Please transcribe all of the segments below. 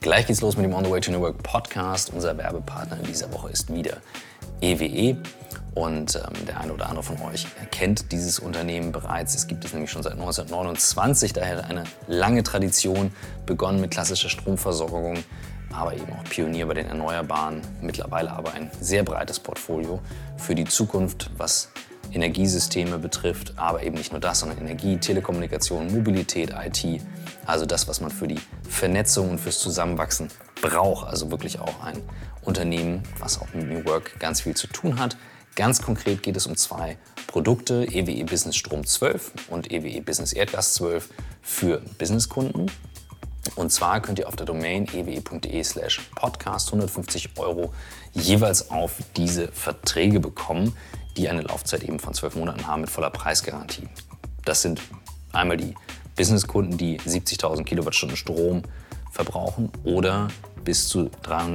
Gleich geht's los mit dem On the Way to New Work Podcast. Unser Werbepartner in dieser Woche ist wieder EWE. Und der eine oder andere von euch kennt dieses Unternehmen bereits. Es gibt es nämlich schon seit 1929, daher eine lange Tradition, begonnen mit klassischer Stromversorgung, aber eben auch Pionier bei den Erneuerbaren. Mittlerweile aber ein sehr breites Portfolio für die Zukunft, was Energiesysteme betrifft, aber eben nicht nur das, sondern Energie, Telekommunikation, Mobilität, IT, also das, was man für die Vernetzung und fürs Zusammenwachsen braucht. Also wirklich auch ein Unternehmen, was auch mit New Work ganz viel zu tun hat. Ganz konkret geht es um zwei Produkte, EWE Business Strom 12 und EWE Business Erdgas 12 für Businesskunden. Und zwar könnt ihr auf der Domain ewe.de/podcast 150 € jeweils auf diese Verträge bekommen, die eine Laufzeit eben von 12 Monaten haben mit voller Preisgarantie. Das sind einmal die Businesskunden, die 70.000 Kilowattstunden Strom verbrauchen oder bis zu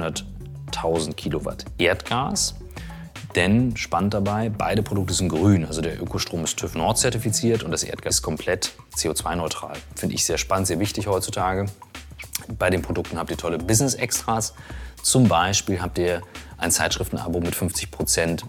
300.000 Kilowatt Erdgas. Denn spannend dabei, beide Produkte sind grün. Also der Ökostrom ist TÜV Nord zertifiziert und das Erdgas ist komplett CO2-neutral. Finde ich sehr spannend, sehr wichtig heutzutage. Bei den Produkten habt ihr tolle Business-Extras. Zum Beispiel habt ihr ein Zeitschriftenabo mit 50%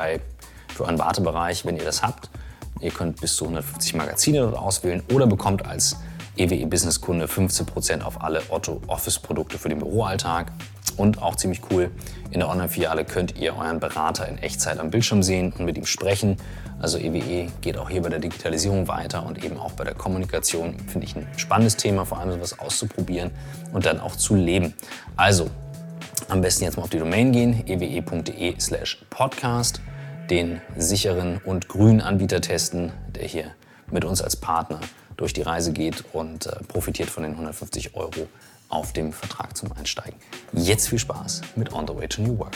für euren Wartebereich, wenn ihr das habt. Ihr könnt bis zu 150 Magazine dort auswählen oder bekommt als EWE-Business-Kunde 15% auf alle Otto-Office-Produkte für den Büroalltag. Und auch ziemlich cool, in der Online-Filiale könnt ihr euren Berater in Echtzeit am Bildschirm sehen und mit ihm sprechen. Also EWE geht auch hier bei der Digitalisierung weiter und eben auch bei der Kommunikation. Finde ich ein spannendes Thema, vor allem sowas auszuprobieren und dann auch zu leben. Also am besten jetzt mal auf die Domain gehen, ewe.de/podcast, den sicheren und grünen Anbieter testen, der hier mit uns als Partner durch die Reise geht und profitiert von den 150 € auf dem Vertrag zum Einsteigen. Jetzt viel Spaß mit On the Way to New Work.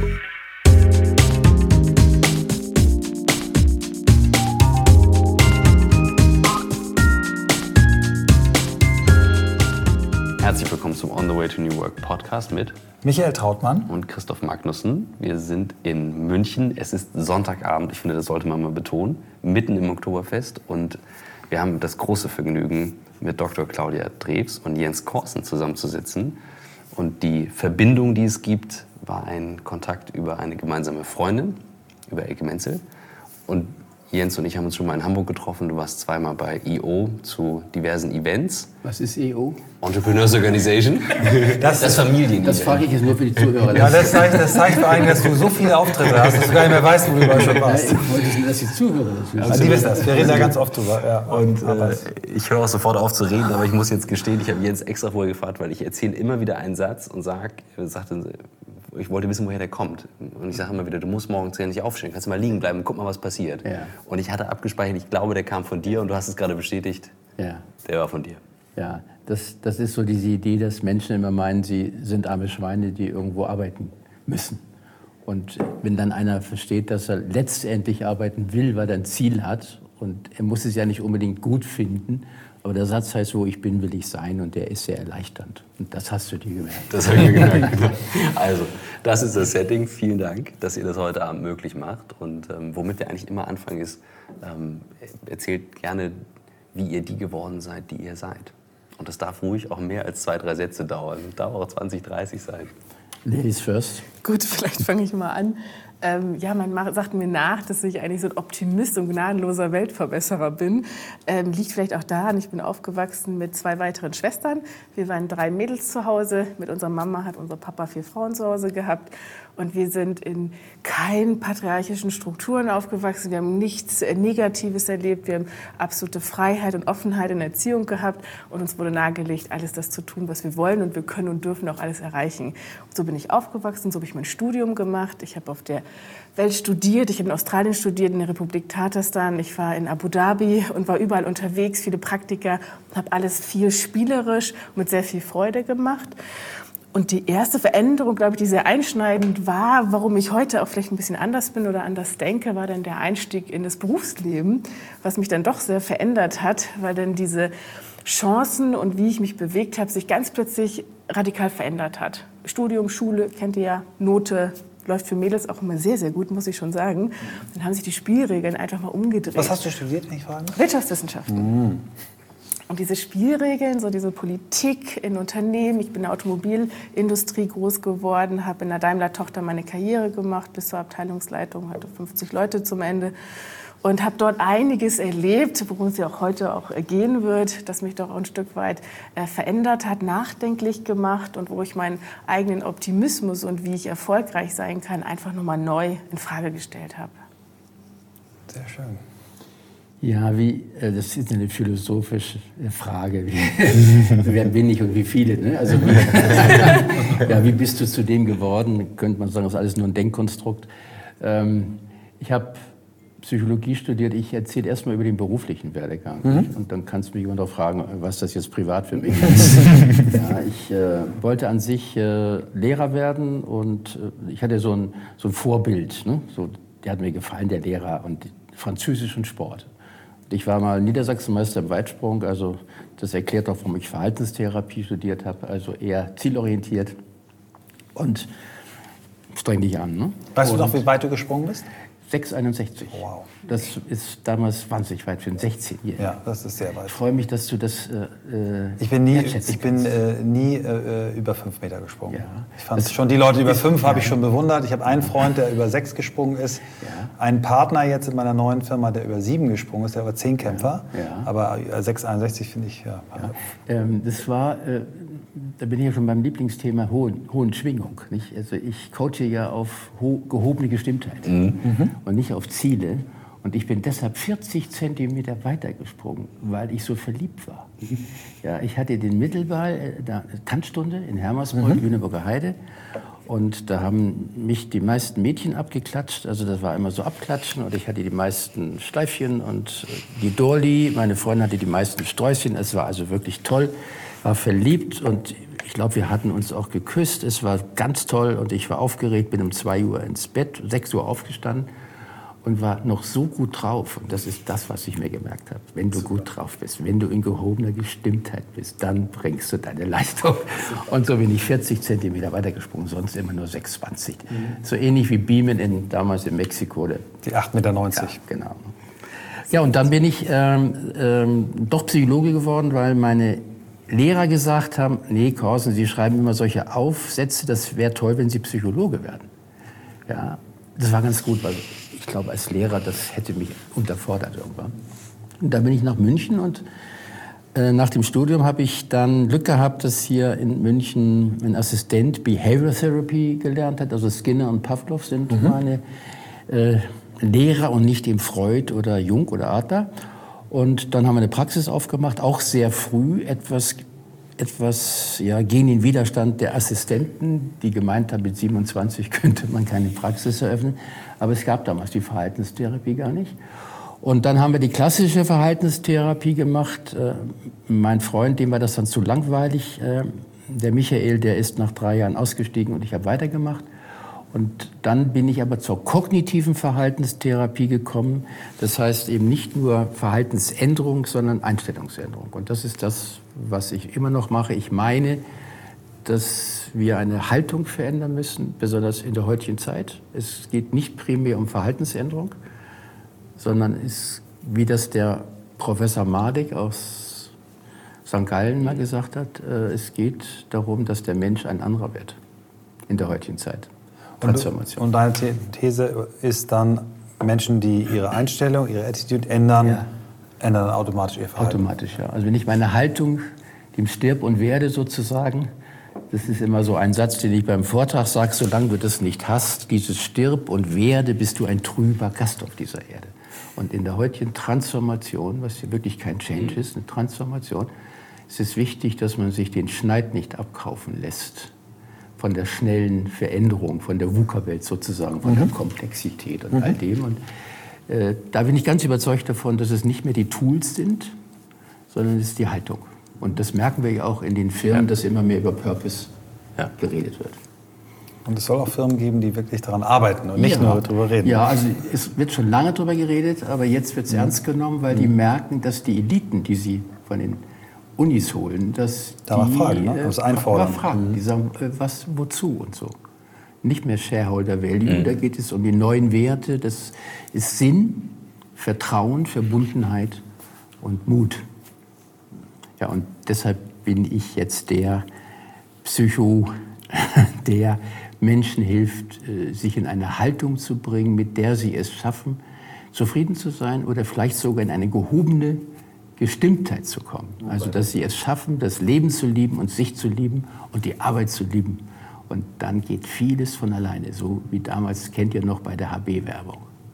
Herzlich willkommen zum On the Way to New Work Podcast mit Michael Trautmann und Christoph Magnussen. Wir sind in München. Es ist Sonntagabend, ich finde, das sollte man mal betonen, mitten im Oktoberfest. Und wir haben das große Vergnügen, mit Dr. Claudia Drews und Jens Korsen zusammenzusitzen. Und die Verbindung, die es gibt, war ein Kontakt über eine gemeinsame Freundin, über Elke Menzel. Und Jens und ich haben uns schon mal in Hamburg getroffen. Du warst zweimal bei EO zu diversen Events. Was ist EO? Entrepreneurs Organization. Das Familien-Event. Das frage ich jetzt nur für die Zuhörer. Ja, das zeigt vor allem, dass du so viele Auftritte hast, dass du gar nicht mehr weißt, wo du überall schon warst. Ich wollte nur, dass die Zuhörer das wissen. Also die wissen das, wir reden da ganz oft drüber. Ja. Und ich höre auch sofort auf zu reden, aber ich muss jetzt gestehen, ich habe Jens extra vorher gefragt, weil ich erzähle immer wieder einen Satz und sagte, ich wollte wissen, woher der kommt. Und ich sage immer wieder, du musst morgens ja nicht aufstehen, kannst mal liegen bleiben, guck mal, was passiert. Ja. Und ich hatte abgespeichert, ich glaube, der kam von dir und du hast es gerade bestätigt, Ja. Der war von dir. Ja, das ist so diese Idee, dass Menschen immer meinen, sie sind arme Schweine, die irgendwo arbeiten müssen. Und wenn dann einer versteht, dass er letztendlich arbeiten will, weil er ein Ziel hat und er muss es ja nicht unbedingt gut finden, aber der Satz heißt, wo ich bin, will ich sein, und der ist sehr erleichternd. Und das hast du dir gemerkt. Das habe ich mir gemerkt. Also, das ist das Setting. Vielen Dank, dass ihr das heute Abend möglich macht. Und womit wir eigentlich immer anfangen ist, erzählt gerne, wie ihr die geworden seid, die ihr seid. Und das darf ruhig auch mehr als 2-3 Sätze dauern. Das darf auch 20, 30 sein. Ladies first. Gut, vielleicht fange ich mal an. Ja, man sagt mir nach, dass ich eigentlich so ein Optimist und gnadenloser Weltverbesserer bin. Liegt vielleicht auch daran, ich bin aufgewachsen mit 2 weiteren Schwestern. Wir waren 3 Mädels zu Hause. Mit unserer Mama hat unser Papa 4 Frauen zu Hause gehabt. Und wir sind in keinen patriarchischen Strukturen aufgewachsen. Wir haben nichts Negatives erlebt. Wir haben absolute Freiheit und Offenheit in der Erziehung gehabt. Und uns wurde nahegelegt, alles das zu tun, was wir wollen. Und wir können und dürfen auch alles erreichen. Und so bin ich aufgewachsen, so habe ich mein Studium gemacht. Ich habe auf der Welt studiert. Ich habe in Australien studiert, in der Republik Tatarstan. Ich war in Abu Dhabi und war überall unterwegs, viele Praktika. Habe alles viel spielerisch und mit sehr viel Freude gemacht. Und die erste Veränderung, glaube ich, die sehr einschneidend war, warum ich heute auch vielleicht ein bisschen anders bin oder anders denke, war dann der Einstieg in das Berufsleben, was mich dann doch sehr verändert hat, weil dann diese Chancen und wie ich mich bewegt habe, sich ganz plötzlich radikal verändert hat. Studium, Schule, kennt ihr ja, Note, läuft für Mädels auch immer sehr, sehr gut, muss ich schon sagen. Dann haben sich die Spielregeln einfach mal umgedreht. Was hast du studiert, wenn ich fragen darf? Wirtschaftswissenschaften. Und diese Spielregeln, so diese Politik in Unternehmen, ich bin in der Automobilindustrie groß geworden, habe in der Daimler-Tochter meine Karriere gemacht bis zur Abteilungsleitung, hatte 50 Leute zum Ende und habe dort einiges erlebt, worum es ja auch heute auch gehen wird, das mich doch auch ein Stück weit verändert hat, nachdenklich gemacht und wo ich meinen eigenen Optimismus und wie ich erfolgreich sein kann, einfach nochmal neu in Frage gestellt habe. Sehr schön. Ja, das ist eine philosophische Frage. Wer bin ich und wie viele? Ne? Also wie bist du zu dem geworden? Könnte man sagen, das ist alles nur ein Denkkonstrukt. Ich habe Psychologie studiert. Ich erzähle erstmal über den beruflichen Werdegang. Und dann kannst du mich immer noch fragen, was das jetzt privat für mich ist. Ja, ich wollte an sich Lehrer werden und ich hatte so ein Vorbild. Ne? Der hat mir gefallen, der Lehrer, und Französisch und Sport. Ich war mal Niedersachsenmeister im Weitsprung, also das erklärt auch, warum ich Verhaltenstherapie studiert habe, also eher zielorientiert und streng dich an. Ne? Weißt du noch, wie weit du gesprungen bist? 6,61. Wow. Das ist damals wahnsinnig weit für einen 16-Jährigen. Ja, das ist sehr weit. Ich freue mich, dass du das Ich bin nie kannst. über 5 Meter gesprungen. Ja. Ich fand schon, die Leute über 5 habe ich schon bewundert. Ich habe einen Freund, der über 6 gesprungen ist. Ja. Einen Partner jetzt in meiner neuen Firma, der über 7 gesprungen ist, der war 10-Kämpfer. Ja. Ja. Aber 6,61 finde ich, ja. Das war, da bin ich ja schon beim Lieblingsthema hohen Schwingung. Nicht? Also ich coache ja auf gehobene Gestimmtheit und nicht auf Ziele. Und ich bin deshalb 40 Zentimeter weitergesprungen, weil ich so verliebt war. Ja, ich hatte den Mittelball, Tanzstunde in Hermersbruck, Lüneburger Heide. Und da haben mich die meisten Mädchen abgeklatscht. Also das war immer so abklatschen. Und ich hatte die meisten Schleifchen und die Dorli. Meine Freundin hatte die meisten Sträußchen. Es war also wirklich toll. War verliebt und ich glaube, wir hatten uns auch geküsst. Es war ganz toll und ich war aufgeregt, bin um 2 Uhr ins Bett, 6 Uhr aufgestanden und war noch so gut drauf. Und das ist das, was ich mir gemerkt habe. Wenn du gut drauf bist, wenn du in gehobener Gestimmtheit bist, dann bringst du deine Leistung. Und so bin ich 40 Zentimeter weitergesprungen, sonst immer nur 6,20. So ähnlich wie Beamen damals in Mexiko. Die 8,90 Meter. Ja, genau. Ja, und dann bin ich doch Psychologe geworden, weil meine Lehrer gesagt haben, nee, Korsen, Sie schreiben immer solche Aufsätze, das wäre toll, wenn Sie Psychologe werden. Ja, das war ganz gut, weil ich glaube, als Lehrer, das hätte mich unterfordert irgendwann. Und da bin ich nach München und nach dem Studium habe ich dann Glück gehabt, dass hier in München ein Assistent Behavioral Therapy gelernt hat. Also Skinner und Pavlov sind meine Lehrer und nicht eben Freud oder Jung oder Adler. Und dann haben wir eine Praxis aufgemacht, auch sehr früh, etwas gegen den Widerstand der Assistenten, die gemeint haben, mit 27 könnte man keine Praxis eröffnen. Aber es gab damals die Verhaltenstherapie gar nicht. Und dann haben wir die klassische Verhaltenstherapie gemacht. Mein Freund, dem war das dann zu langweilig. Der Michael, der ist nach 3 Jahren ausgestiegen und ich habe weitergemacht. Und dann bin ich aber zur kognitiven Verhaltenstherapie gekommen. Das heißt eben nicht nur Verhaltensänderung, sondern Einstellungsänderung. Und das ist das, was ich immer noch mache. Ich meine, dass wir eine Haltung verändern müssen, besonders in der heutigen Zeit. Es geht nicht primär um Verhaltensänderung, sondern ist, wie das der Professor Mardek aus St. Gallen mal gesagt hat, es geht darum, dass der Mensch ein anderer wird in der heutigen Zeit. Transformation. Und deine These ist dann, Menschen, die ihre Einstellung, ihre Attitude ändern, ändern dann automatisch ihr Verhalten. Automatisch, ja. Also wenn ich meine Haltung dem Stirb und werde sozusagen, das ist immer so ein Satz, den ich beim Vortrag sage, solange du das nicht hast, dieses Stirb und werde, bist du ein trüber Gast auf dieser Erde. Und in der heutigen Transformation, was ja wirklich kein Change ist, eine Transformation, ist es wichtig, dass man sich den Schneid nicht abkaufen lässt von der schnellen Veränderung, von der VUCA-Welt sozusagen, von der Komplexität und all dem. Und da bin ich ganz überzeugt davon, dass es nicht mehr die Tools sind, sondern es ist die Haltung. Und das merken wir ja auch in den Firmen, dass immer mehr über Purpose geredet wird. Und es soll auch Firmen geben, die wirklich daran arbeiten und nicht nur darüber reden. Ja, also es wird schon lange darüber geredet, aber jetzt wird es ernst genommen, weil die merken, dass die Eliten, die sie von den Unis holen, dass da die fragen, ne? Das einfordern. Fragen. Die sagen, was, wozu und so. Nicht mehr Shareholder Value, da geht es um die neuen Werte. Das ist Sinn, Vertrauen, Verbundenheit und Mut. Ja, und deshalb bin ich jetzt der der Menschen hilft, sich in eine Haltung zu bringen, mit der sie es schaffen, zufrieden zu sein oder vielleicht sogar in eine gehobene Gestimmtheit zu kommen. Also, dass sie es schaffen, das Leben zu lieben und sich zu lieben und die Arbeit zu lieben. Und dann geht vieles von alleine, so wie damals, kennt ihr noch bei der HB-Werbung.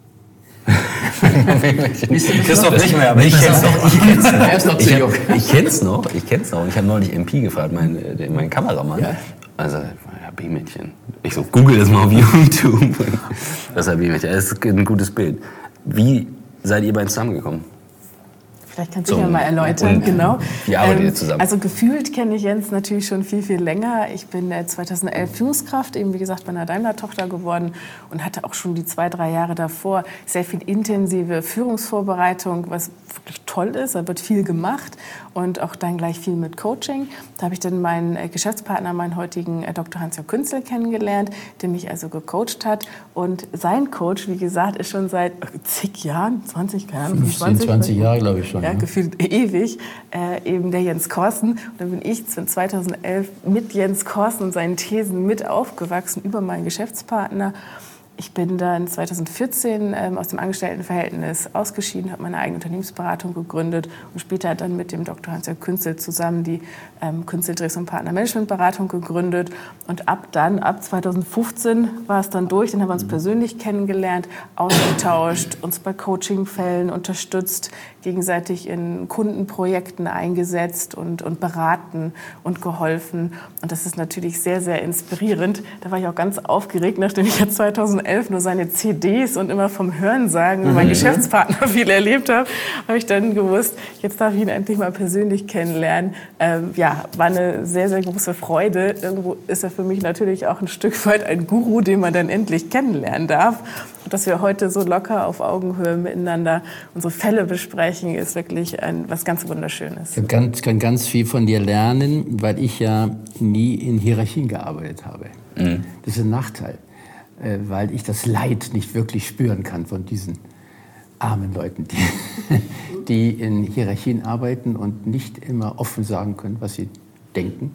Christoph nicht mehr, aber ich kenn's noch. Er ist noch zu jung. Ich kenn's noch. Und ich habe neulich MP gefragt, mein Kameramann. Ja. Also, HB-Mädchen. Ich so, google das mal auf YouTube. Das HB-Mädchen, das ist ein gutes Bild. Wie seid ihr beiden zusammengekommen? Vielleicht kannst du ja mal erläutern, genau. Wie arbeitet ihr zusammen? Also gefühlt kenne ich Jens natürlich schon viel, viel länger. Ich bin 2011 Führungskraft, eben wie gesagt bei einer Daimler-Tochter geworden und hatte auch schon die 2-3 Jahre davor sehr viel intensive Führungsvorbereitung, was wirklich toll ist. Da wird viel gemacht und auch dann gleich viel mit Coaching. Da habe ich dann meinen Geschäftspartner, meinen heutigen Dr. Hans-Jörg Künzel kennengelernt, der mich also gecoacht hat. Und sein Coach, wie gesagt, ist schon seit zig Jahren, 20, keine Ahnung, 15, 20 Jahre, glaube ich schon. Ja, gefühlt ewig, eben der Jens Korsen. Und dann bin ich 2011 mit Jens Korsen und seinen Thesen mit aufgewachsen über meinen Geschäftspartner. Ich bin dann 2014 aus dem Angestelltenverhältnis ausgeschieden, habe meine eigene Unternehmensberatung gegründet und später dann mit dem Dr. Hans-Jörg Künzel zusammen die Künzel Dres & Partner Managementberatung gegründet. Und ab 2015 war es dann durch, dann haben wir uns persönlich kennengelernt, ausgetauscht, uns bei Coachingfällen unterstützt, gegenseitig in Kundenprojekten eingesetzt und beraten und geholfen. Und das ist natürlich sehr, sehr inspirierend. Da war ich auch ganz aufgeregt, nachdem ich jetzt 2011 nur seine CDs und immer vom Hörensagen mein Geschäftspartner viel erlebt habe ich dann gewusst, jetzt darf ich ihn endlich mal persönlich kennenlernen. War eine sehr, sehr große Freude. Irgendwo ist er für mich natürlich auch ein Stück weit ein Guru, den man dann endlich kennenlernen darf. Und dass wir heute so locker auf Augenhöhe miteinander unsere Fälle besprechen, ist wirklich was ganz Wunderschönes. Ich kann ganz viel von dir lernen, weil ich ja nie in Hierarchien gearbeitet habe. Mhm. Das ist ein Nachteil, weil ich das Leid nicht wirklich spüren kann von diesen armen Leuten, die in Hierarchien arbeiten und nicht immer offen sagen können, was sie denken.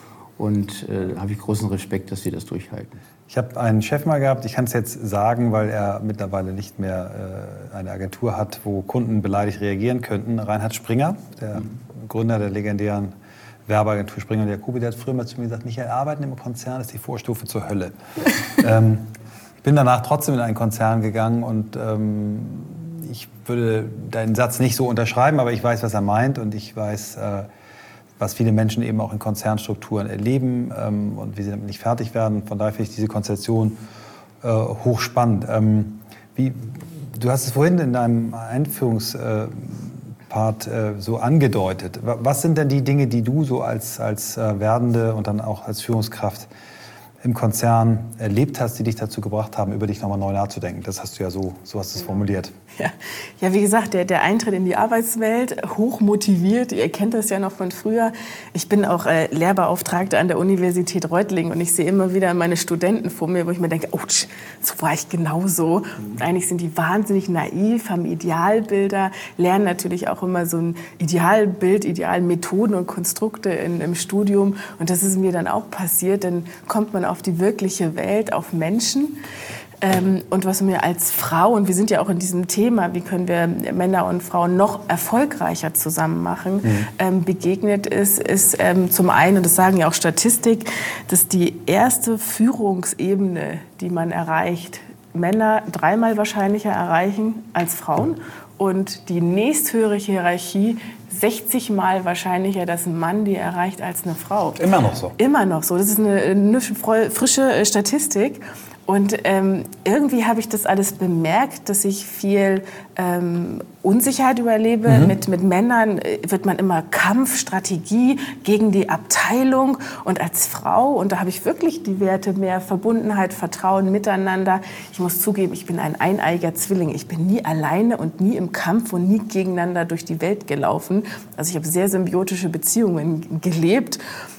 Und da habe ich großen Respekt, dass sie das durchhalten. Ich habe einen Chef mal gehabt, ich kann es jetzt sagen, weil er mittlerweile nicht mehr eine Agentur hat, wo Kunden beleidigt reagieren könnten. Reinhard Springer, der Gründer der legendären Werbeagentur Springer und Jacobi, der hat früher mal zu mir gesagt, Michael, Arbeiten im Konzern ist die Vorstufe zur Hölle. Ich bin danach trotzdem in einen Konzern gegangen und ich würde deinen Satz nicht so unterschreiben, aber ich weiß, was er meint und ich weiß, was viele Menschen eben auch in Konzernstrukturen erleben und wie sie damit nicht fertig werden. Von daher finde ich diese Konstellation hochspannend. Du hast es vorhin in deinem Einführungspart so angedeutet. Was sind denn die Dinge, die du so als Werdende und dann auch als Führungskraft im Konzern erlebt hast, die dich dazu gebracht haben, über dich nochmal neu nachzudenken? Das hast du ja so hast du es formuliert. Ja, wie gesagt, der Eintritt in die Arbeitswelt, hoch motiviert. Ihr kennt das ja noch von früher. Ich bin auch Lehrbeauftragte an der Universität Reutlingen und ich sehe immer wieder meine Studenten vor mir, wo ich mir denke, oh, so war ich genauso. Eigentlich sind die wahnsinnig naiv, haben Idealbilder, lernen natürlich auch immer so ein Idealbild, Idealmethoden und Konstrukte im Studium. Und das ist mir dann auch passiert. Dann kommt man auf die wirkliche Welt, auf Menschen. Und was mir als Frau, und wir sind ja auch in diesem Thema, wie können wir Männer und Frauen noch erfolgreicher zusammen machen, begegnet ist zum einen, und das sagen ja auch Statistik, dass die erste Führungsebene, die man erreicht, Männer 3-mal wahrscheinlicher erreichen als Frauen und die nächsthöhere Hierarchie 60-mal wahrscheinlicher, dass ein Mann die erreicht als eine Frau. Immer noch so? Immer noch so. Das ist eine frische Statistik. Und irgendwie habe ich das alles bemerkt, dass ich viel Unsicherheit überlebe. Mit Männern wird man immer Kampfstrategie gegen die Abteilung. Und als Frau, und da habe ich wirklich die Werte mehr Verbundenheit, Vertrauen, Miteinander. Ich muss zugeben, ich bin ein eineiiger Zwilling. Ich bin nie alleine und nie im Kampf und nie gegeneinander durch die Welt gelaufen. Also ich habe sehr symbiotische Beziehungen gelebt.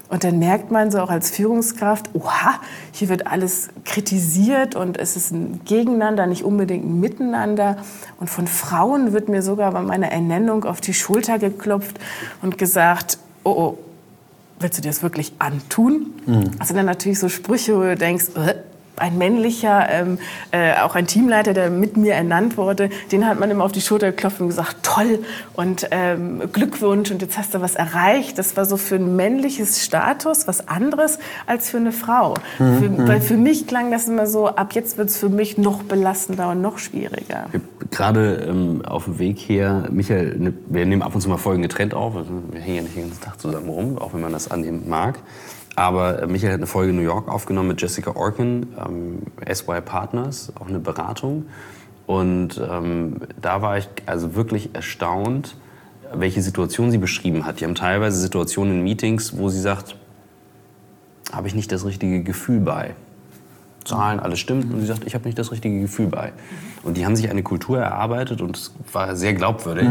Und dann merkt man so auch als Führungskraft, oha, hier wird alles kritisiert und es ist ein Gegeneinander, nicht unbedingt ein Miteinander. Und von Frauen wird mir sogar bei meiner Ernennung auf die Schulter geklopft und gesagt, oh, willst du dir das wirklich antun? Also dann natürlich so Sprüche, wo du denkst, ein männlicher, auch ein Teamleiter, der mit mir ernannt wurde, den hat man immer auf die Schulter geklopft und gesagt, toll und Glückwunsch und jetzt hast du was erreicht. Das war so für ein männliches Status was anderes als für eine Frau. Weil für mich klang das immer so, ab jetzt wird es für mich noch belastender und noch schwieriger. Gerade auf dem Weg her, Michael, wir nehmen ab und zu mal Folgen getrennt auf, also wir hängen ja nicht den ganzen Tag zusammen rum, auch wenn man das annehmen mag. Aber Michael hat eine Folge in New York aufgenommen mit Jessica Orkin, SY Partners, auch eine Beratung. Und da war ich also wirklich erstaunt, welche Situation sie beschrieben hat. Die haben teilweise Situationen in Meetings, wo sie sagt, habe ich nicht das richtige Gefühl bei. Zahlen, alles stimmt. Und sie sagt, ich habe nicht das richtige Gefühl bei. Und die haben sich eine Kultur erarbeitet und es war sehr glaubwürdig.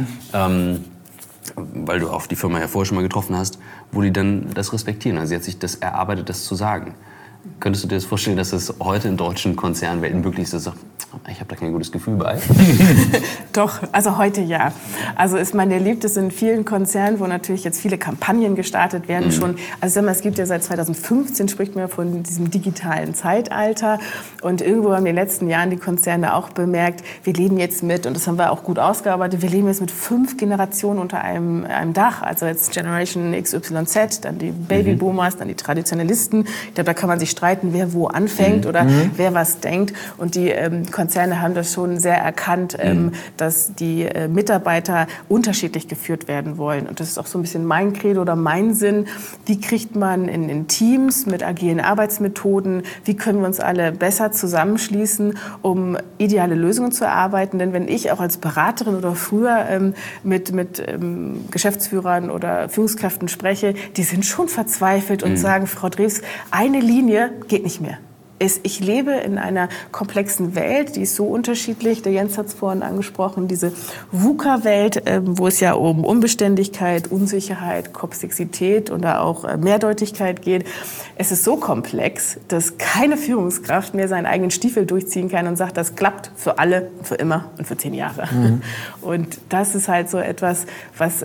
Weil du auch die Firma ja vorher schon mal getroffen hast, wo die dann das respektieren. Also sie hat sich das erarbeitet, das zu sagen. Könntest du dir das vorstellen, dass es heute in deutschen Konzernwelten wirklich so sagt, ich habe da kein gutes Gefühl bei? Doch, also heute ja. Also man erlebt es in vielen Konzernen, wo natürlich jetzt viele Kampagnen gestartet werden schon. Also sag mal, es gibt ja seit 2015, spricht man von diesem digitalen Zeitalter. Und irgendwo haben in den letzten Jahren die Konzerne auch bemerkt, wir leben jetzt mit, und das haben wir auch gut ausgearbeitet, wir leben jetzt mit 5 Generationen unter einem Dach. Also jetzt Generation XYZ, dann die Babyboomers, dann die Traditionalisten. Ich glaube, da kann man sich streiten, wer wo anfängt oder wer was denkt. Und die Konzerne haben das schon sehr erkannt, dass die Mitarbeiter unterschiedlich geführt werden wollen. Und das ist auch so ein bisschen mein Credo oder mein Sinn. Wie kriegt man in Teams mit agilen Arbeitsmethoden, wie können wir uns alle besser zusammenschließen, um ideale Lösungen zu erarbeiten? Denn wenn ich auch als Beraterin oder früher mit Geschäftsführern oder Führungskräften spreche, die sind schon verzweifelt und sagen, Frau Drews, eine Linie geht nicht mehr. Ich lebe in einer komplexen Welt, die ist so unterschiedlich. Der Jens hat es vorhin angesprochen, diese VUCA-Welt, wo es ja um Unbeständigkeit, Unsicherheit, Komplexität oder auch Mehrdeutigkeit geht. Es ist so komplex, dass keine Führungskraft mehr seinen eigenen Stiefel durchziehen kann und sagt, das klappt für alle, für immer und für 10 Jahre. Und das ist halt so etwas, was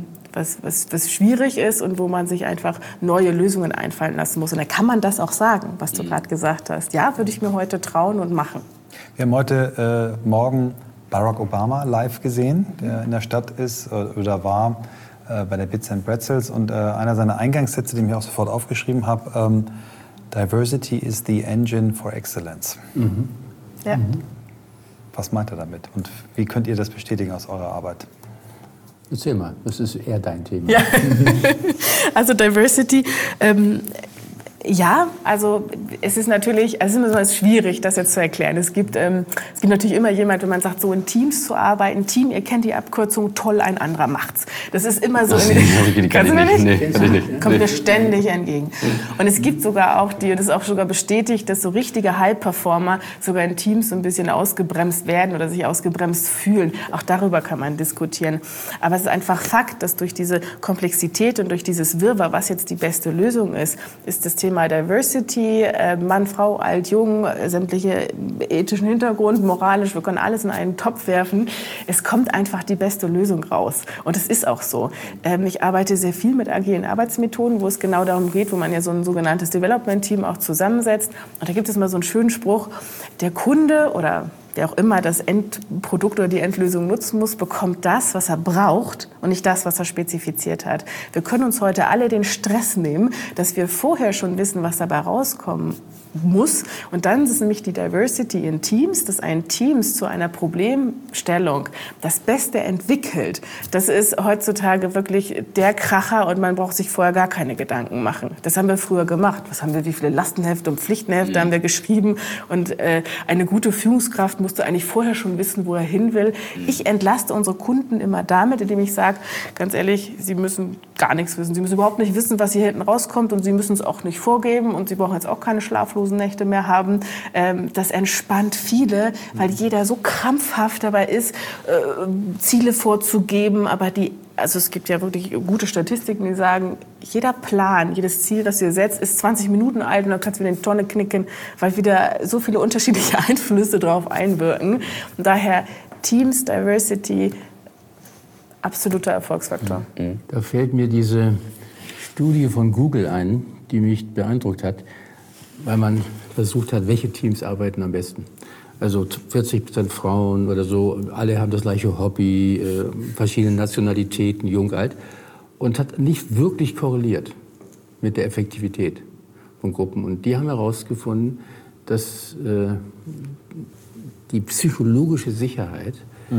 schwierig ist und wo man sich einfach neue Lösungen einfallen lassen muss. Und da kann man das auch sagen, was du gerade gesagt hast. Ja, würde ich mir heute trauen und machen. Wir haben heute Morgen Barack Obama live gesehen, der in der Stadt ist oder war bei der Bits and Pretzels. Und einer seiner Eingangssätze, den ich auch sofort aufgeschrieben habe, Diversity is the engine for excellence. Ja. Was meint er damit? Und wie könnt ihr das bestätigen aus eurer Arbeit? Erzähl mal, das ist eher dein Thema. Ja. Also Diversity, ja, also es ist natürlich, also es ist immer schwierig, das jetzt zu erklären. Es gibt natürlich immer jemand, wenn man sagt, so in Teams zu arbeiten, Team, ihr kennt die Abkürzung, toll, ein anderer macht's. Das ist immer so. Kannst du mir nicht? Nee, kann ich nicht. Kommt mir ständig entgegen. Und es gibt sogar auch das ist auch sogar bestätigt, dass so richtige High-Performer sogar in Teams so ein bisschen ausgebremst werden oder sich ausgebremst fühlen. Auch darüber kann man diskutieren. Aber es ist einfach Fakt, dass durch diese Komplexität und durch dieses Wirrwarr, was jetzt die beste Lösung ist das Thema Diversity, Mann, Frau, alt, jung, sämtliche ethischen Hintergrund, moralisch, wir können alles in einen Topf werfen. Es kommt einfach die beste Lösung raus. Und es ist auch so. Ich arbeite sehr viel mit agilen Arbeitsmethoden, wo es genau darum geht, wo man ja so ein sogenanntes Development-Team auch zusammensetzt. Und da gibt es mal so einen schönen Spruch, der Kunde oder wer auch immer das Endprodukt oder die Endlösung nutzen muss, bekommt das, was er braucht und nicht das, was er spezifiziert hat. Wir können uns heute alle den Stress nehmen, dass wir vorher schon wissen, was dabei rauskommen muss. Und dann ist es nämlich die Diversity in Teams, dass ein Teams zu einer Problemstellung das Beste entwickelt. Das ist heutzutage wirklich der Kracher und man braucht sich vorher gar keine Gedanken machen. Das haben wir früher gemacht. Wie viele Lastenhefte und Pflichtenhefte haben wir geschrieben? Und eine gute Führungskraft musste eigentlich vorher schon wissen, wo er hin will. Ich entlaste unsere Kunden immer damit, indem ich sage, ganz ehrlich, sie müssen gar nichts wissen. Sie müssen überhaupt nicht wissen, was hier hinten rauskommt und sie müssen es auch nicht vorgeben und sie brauchen jetzt auch keine schlaflosen Nächte mehr haben. Das entspannt viele, weil jeder so krampfhaft dabei ist, Ziele vorzugeben, aber die also es gibt ja wirklich gute Statistiken, die sagen, jeder Plan, jedes Ziel, das du dir setzt, ist 20 Minuten alt und dann kannst du wieder in die Tonne knicken, weil wieder so viele unterschiedliche Einflüsse drauf einwirken. Und daher Teams, Diversity, absoluter Erfolgsfaktor. Da fällt mir diese Studie von Google ein, die mich beeindruckt hat, weil man versucht hat, welche Teams arbeiten am besten. Also 40% Frauen oder so, alle haben das gleiche Hobby, verschiedene Nationalitäten, jung, alt. Und hat nicht wirklich korreliert mit der Effektivität von Gruppen. Und die haben herausgefunden, dass die psychologische Sicherheit,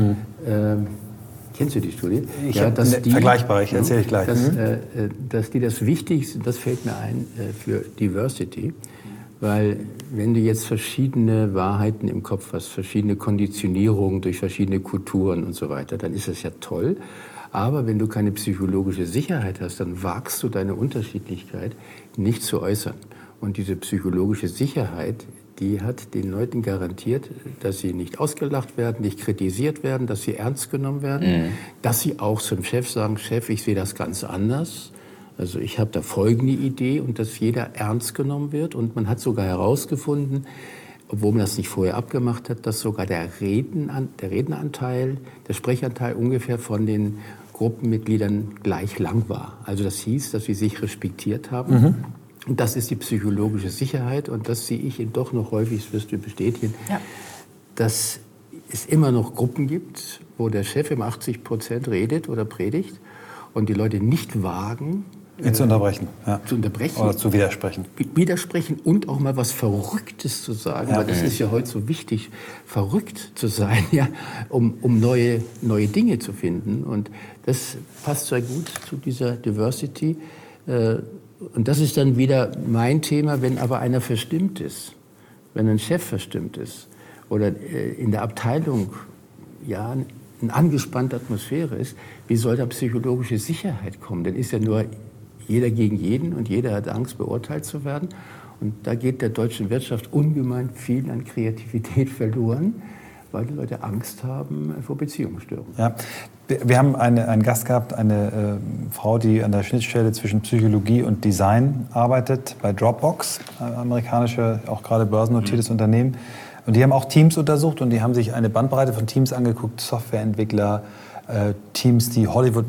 kennst du die Studie? Ich vergleichbar, ich erzähle ich gleich. Dass die das Wichtigste, das fällt mir ein, für Diversity. Weil wenn du jetzt verschiedene Wahrheiten im Kopf hast, verschiedene Konditionierungen durch verschiedene Kulturen und so weiter, dann ist das ja toll. Aber wenn du keine psychologische Sicherheit hast, dann wagst du deine Unterschiedlichkeit nicht zu äußern. Und diese psychologische Sicherheit, die hat den Leuten garantiert, dass sie nicht ausgelacht werden, nicht kritisiert werden, dass sie ernst genommen werden, dass sie auch zum Chef sagen, Chef, ich sehe das ganz anders. Also ich habe da folgende Idee und dass jeder ernst genommen wird. Und man hat sogar herausgefunden, obwohl man das nicht vorher abgemacht hat, dass sogar der Redneranteil, der Sprechanteil ungefähr von den Gruppenmitgliedern gleich lang war. Also das hieß, dass sie sich respektiert haben. Und das ist die psychologische Sicherheit und das sehe ich doch noch häufig, das wirst du bestätigen, dass es immer noch Gruppen gibt, wo der Chef im 80% redet oder predigt und die Leute nicht wagen, ihn zu unterbrechen. Zu unterbrechen. Oder zu widersprechen. Widersprechen und auch mal was Verrücktes zu sagen, weil das ist ja heute so wichtig, verrückt zu sein, ja, um neue Dinge zu finden. Und das passt sehr gut zu dieser Diversity. Und das ist dann wieder mein Thema, wenn aber einer verstimmt ist, wenn ein Chef verstimmt ist oder in der Abteilung ja eine angespannte Atmosphäre ist, wie soll da psychologische Sicherheit kommen? Dann ist ja nur jeder gegen jeden und jeder hat Angst, beurteilt zu werden. Und da geht der deutschen Wirtschaft ungemein viel an Kreativität verloren, weil die Leute Angst haben vor Beziehungsstörungen. Ja. Wir haben einen Gast gehabt, eine Frau, die an der Schnittstelle zwischen Psychologie und Design arbeitet, bei Dropbox, amerikanische, auch gerade börsennotiertes Unternehmen. Und die haben auch Teams untersucht und die haben sich eine Bandbreite von Teams angeguckt, Softwareentwickler, Teams, die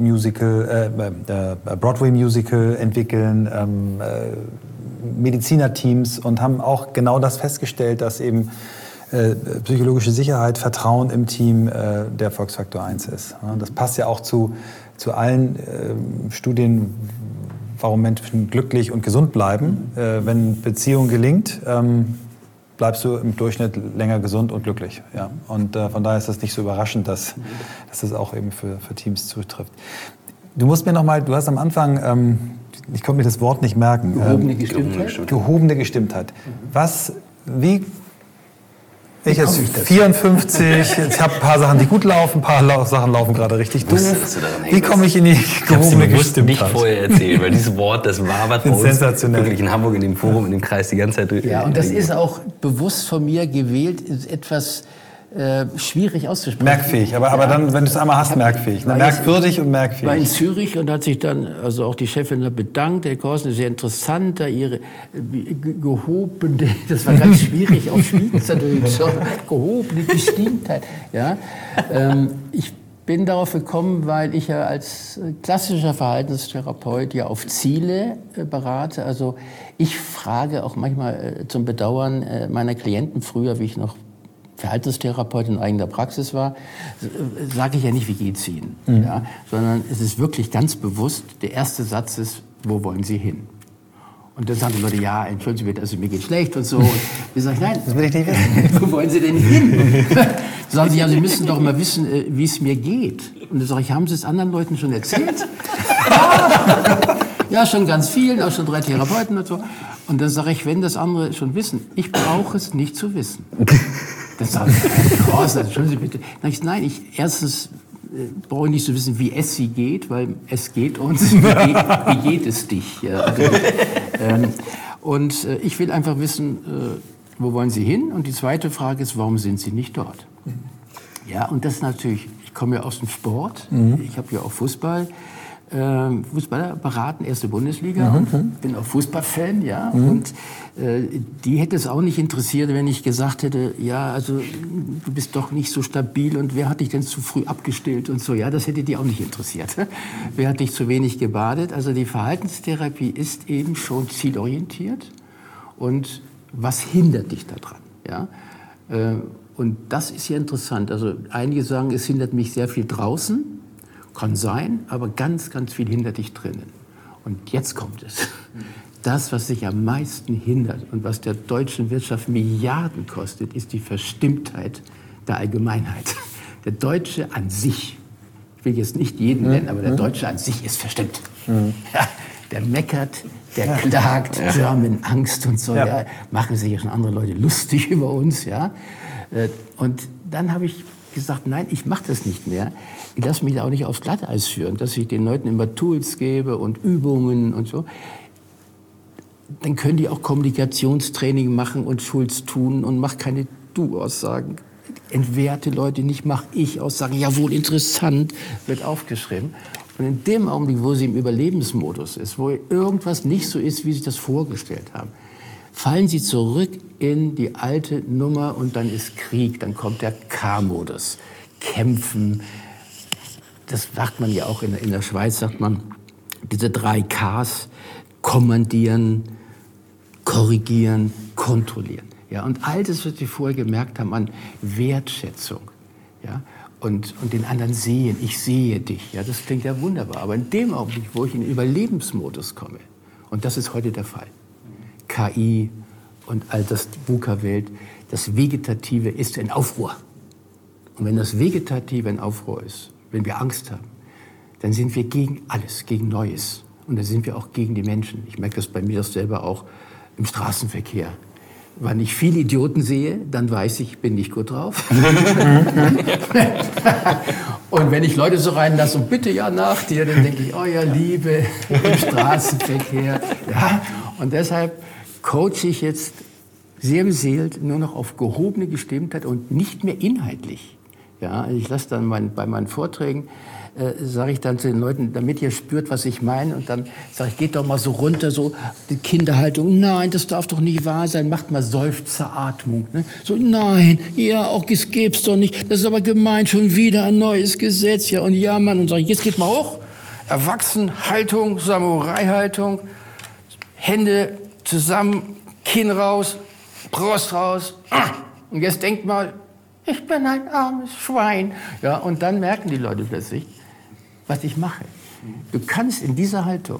Broadway-Musical entwickeln, Medizinerteams und haben auch genau das festgestellt, dass eben psychologische Sicherheit, Vertrauen im Team der Erfolgsfaktor 1 ist. Das passt ja auch zu allen Studien, warum Menschen glücklich und gesund bleiben. Wenn Beziehung gelingt, bleibst du im Durchschnitt länger gesund und glücklich. Ja. Und von daher ist das nicht so überraschend, dass das auch eben für Teams zutrifft. Du musst mir noch mal, du hast am Anfang, ich konnte mir das Wort nicht merken. Gehobene Gestimmtheit. Gehobene Gestimmtheit. Ich jetzt 54, ich habe ein paar Sachen, die gut laufen, ein paar Sachen laufen gerade richtig doof. Wie komme ich in die gehobene Gestimmtheit? Nicht vorher erzählen, weil dieses Wort, das wabert bei uns wirklich in Hamburg in dem Forum, in dem Kreis die ganze Zeit. Ja, und das ist auch bewusst von mir gewählt, ist etwas schwierig auszusprechen. Merkfähig, aber dann, wenn du es einmal hast, merkfähig. Merkwürdig und merkfähig. Ich war in Zürich und hat sich dann also auch die Chefin bedankt, Herr Korsen, sehr interessant, da ihre gehobene, das war ganz schwierig auf Schweizerdeutsch, gehobene Gestimmtheit. Ja, ich bin darauf gekommen, weil ich ja als klassischer Verhaltenstherapeut ja auf Ziele berate. Also ich frage auch manchmal zum Bedauern meiner Klienten früher, wie ich noch Verhaltenstherapeut in eigener Praxis war, sage ich ja nicht, wie geht's Ihnen, ja, sondern es ist wirklich ganz bewusst, der erste Satz ist, wo wollen Sie hin? Und dann sagen die Leute, ja, entschuldigen Sie bitte, also mir geht schlecht und so. Und ich sage, nein, das will ich nicht wissen. Wo wollen Sie denn hin? Dann sagen sie, ja, Sie müssen doch mal wissen, wie es mir geht. Und dann sage ich, haben Sie es anderen Leuten schon erzählt? Ja, schon ganz vielen, auch schon 3 Therapeuten und so. Und dann sage ich, wenn das andere schon wissen, ich brauche es nicht zu wissen. Dann sagen sie, entschuldigen Sie bitte. Dann sage ich, nein, erstens brauche ich nicht zu wissen, wie es Sie geht, weil es geht uns. Wie geht es dich? Ja, also, und ich will einfach wissen, wo wollen Sie hin? Und die zweite Frage ist, warum sind Sie nicht dort? Ja, und das ist natürlich, ich komme ja aus dem Sport. Ich habe ja auch Fußballer beraten, erste Bundesliga, und bin auch Fußballfan, ja. Und die hätte es auch nicht interessiert, wenn ich gesagt hätte, ja, also du bist doch nicht so stabil und wer hat dich denn zu früh abgestillt und so. Ja, das hätte die auch nicht interessiert. Wer hat dich zu wenig gebadet? Also die Verhaltenstherapie ist eben schon zielorientiert. Und was hindert dich daran? Ja? Und das ist ja interessant. Also einige sagen, es hindert mich sehr viel draußen. Kann sein, aber ganz, ganz viel hindert dich drinnen. Und jetzt kommt es. Das, was sich am meisten hindert und was der deutschen Wirtschaft Milliarden kostet, ist die Verstimmtheit der Allgemeinheit. Der Deutsche an sich, ich will jetzt nicht jeden nennen, aber der Deutsche an sich ist verstimmt. Ja, der meckert, der klagt, German Angst und so. Ja, machen sich ja schon andere Leute lustig über uns. Ja. Und dann habe ich gesagt, nein, ich mache das nicht mehr. Ich lasse mich da auch nicht aufs Glatteis führen, dass ich den Leuten immer Tools gebe und Übungen und so. Dann können die auch Kommunikationstraining machen und Schulz tun und mach keine Du-Aussagen. Entwerte Leute nicht, mach Ich-Aussagen. Jawohl, interessant, wird aufgeschrieben. Und in dem Augenblick, wo sie im Überlebensmodus ist, wo irgendwas nicht so ist, wie sie das vorgestellt haben, fallen sie zurück in die alte Nummer und dann ist Krieg, dann kommt der K-Modus. Kämpfen, das sagt man ja auch in der Schweiz, sagt man, diese 3 Ks, kommandieren, korrigieren, kontrollieren. Ja, und all das, was wir vorher gemerkt haben an Wertschätzung, ja, und den anderen sehen, ich sehe dich, ja, das klingt ja wunderbar. Aber in dem Augenblick, wo ich in den Überlebensmodus komme, und das ist heute der Fall, KI und all das VUCA-Welt, das Vegetative ist in Aufruhr. Und wenn das Vegetative in Aufruhr ist, wenn wir Angst haben, dann sind wir gegen alles, gegen Neues. Und dann sind wir auch gegen die Menschen. Ich merke das bei mir selber auch im Straßenverkehr. Wenn ich viele Idioten sehe, dann weiß ich bin nicht gut drauf. Und wenn ich Leute so reinlasse und bitte ja nach dir, dann denke ich, oh ja, Liebe im Straßenverkehr. Ja, und deshalb coache ich jetzt sehr beseelt nur noch auf gehobene Gestimmtheit und nicht mehr inhaltlich. Ja, ich lasse dann bei meinen Vorträgen, sage ich dann zu den Leuten, damit ihr spürt, was ich meine. Und dann sage ich, geht doch mal so runter, so die Kinderhaltung. Nein, das darf doch nicht wahr sein. Macht mal Seufzeratmung. Ne? So, nein, ja, auch das gibt's doch nicht. Das ist aber gemein, schon wieder ein neues Gesetz. Ja, und ja, Mann. Und sage ich, jetzt geht mal hoch. Erwachsenenhaltung, Samurai-Haltung. Hände zusammen, Kinn raus, Brust raus. Und jetzt denkt mal, ich bin ein armes Schwein. Ja, und dann merken die Leute plötzlich, was ich mache. Du kannst in dieser Haltung,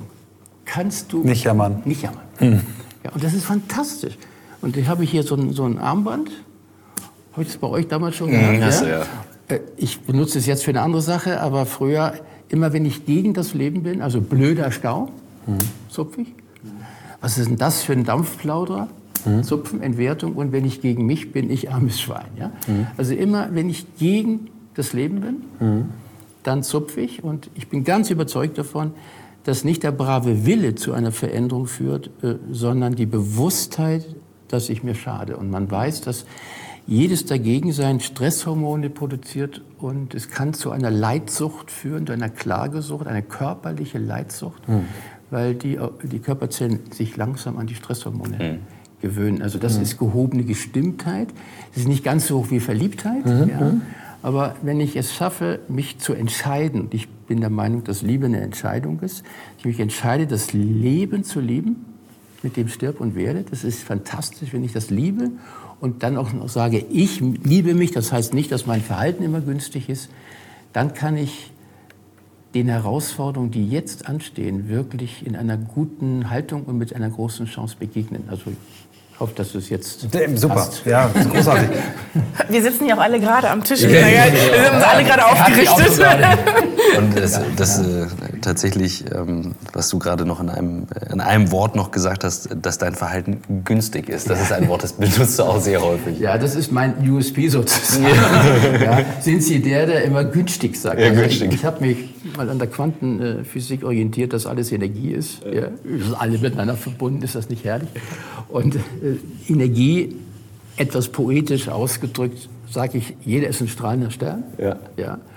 nicht jammern. Nicht jammern. Ja, und das ist fantastisch. Und ich habe hier so ein Armband. Habe ich das bei euch damals schon gehabt? Ja? Ich benutze es jetzt für eine andere Sache, aber früher, immer wenn ich gegen das Leben bin, also blöder Stau, zupfe ich. Was ist denn das für ein Dampfplauderer? Zupfen, Entwertung, und wenn ich gegen mich bin, ich armes Schwein. Ja? Also immer, wenn ich gegen das Leben bin, dann zupfe ich, und ich bin ganz überzeugt davon, dass nicht der brave Wille zu einer Veränderung führt, sondern die Bewusstheit, dass ich mir schade. Und man weiß, dass jedes Dagegensein Stresshormone produziert, und es kann zu einer Leidsucht führen, zu einer Klagesucht, eine körperliche Leidsucht, weil die Körperzellen sich langsam an die Stresshormone gewöhnen. Also das ist gehobene Gestimmtheit. Das ist nicht ganz so hoch wie Verliebtheit, ja. Aber wenn ich es schaffe, mich zu entscheiden, und ich bin der Meinung, dass Liebe eine Entscheidung ist, ich mich entscheide, das Leben zu lieben, mit dem stirb und werde, das ist fantastisch, wenn ich das liebe und dann auch noch sage, ich liebe mich, das heißt nicht, dass mein Verhalten immer günstig ist, dann kann ich den Herausforderungen, die jetzt anstehen, wirklich in einer guten Haltung und mit einer großen Chance begegnen. Also ich hoffe, dass es jetzt super, passt. Ja, das ist großartig. Wir sitzen ja auch alle gerade am Tisch. Wir sind uns alle gerade aufgerichtet. Und das tatsächlich, was du gerade noch in einem Wort noch gesagt hast, dass dein Verhalten günstig ist. Das ist ein Wort, das benutzt du auch sehr häufig. Ja, das ist mein USP sozusagen. Ja, sind Sie der immer günstig sagt? Ja, also günstig. Ich habe mich mal an der Quantenphysik orientiert, dass alles Energie ist. Ja, wir sind alle miteinander verbunden, ist das nicht herrlich? Und Energie, etwas poetisch ausgedrückt, sage ich, jeder ist ein strahlender Stern. Ja. Ja.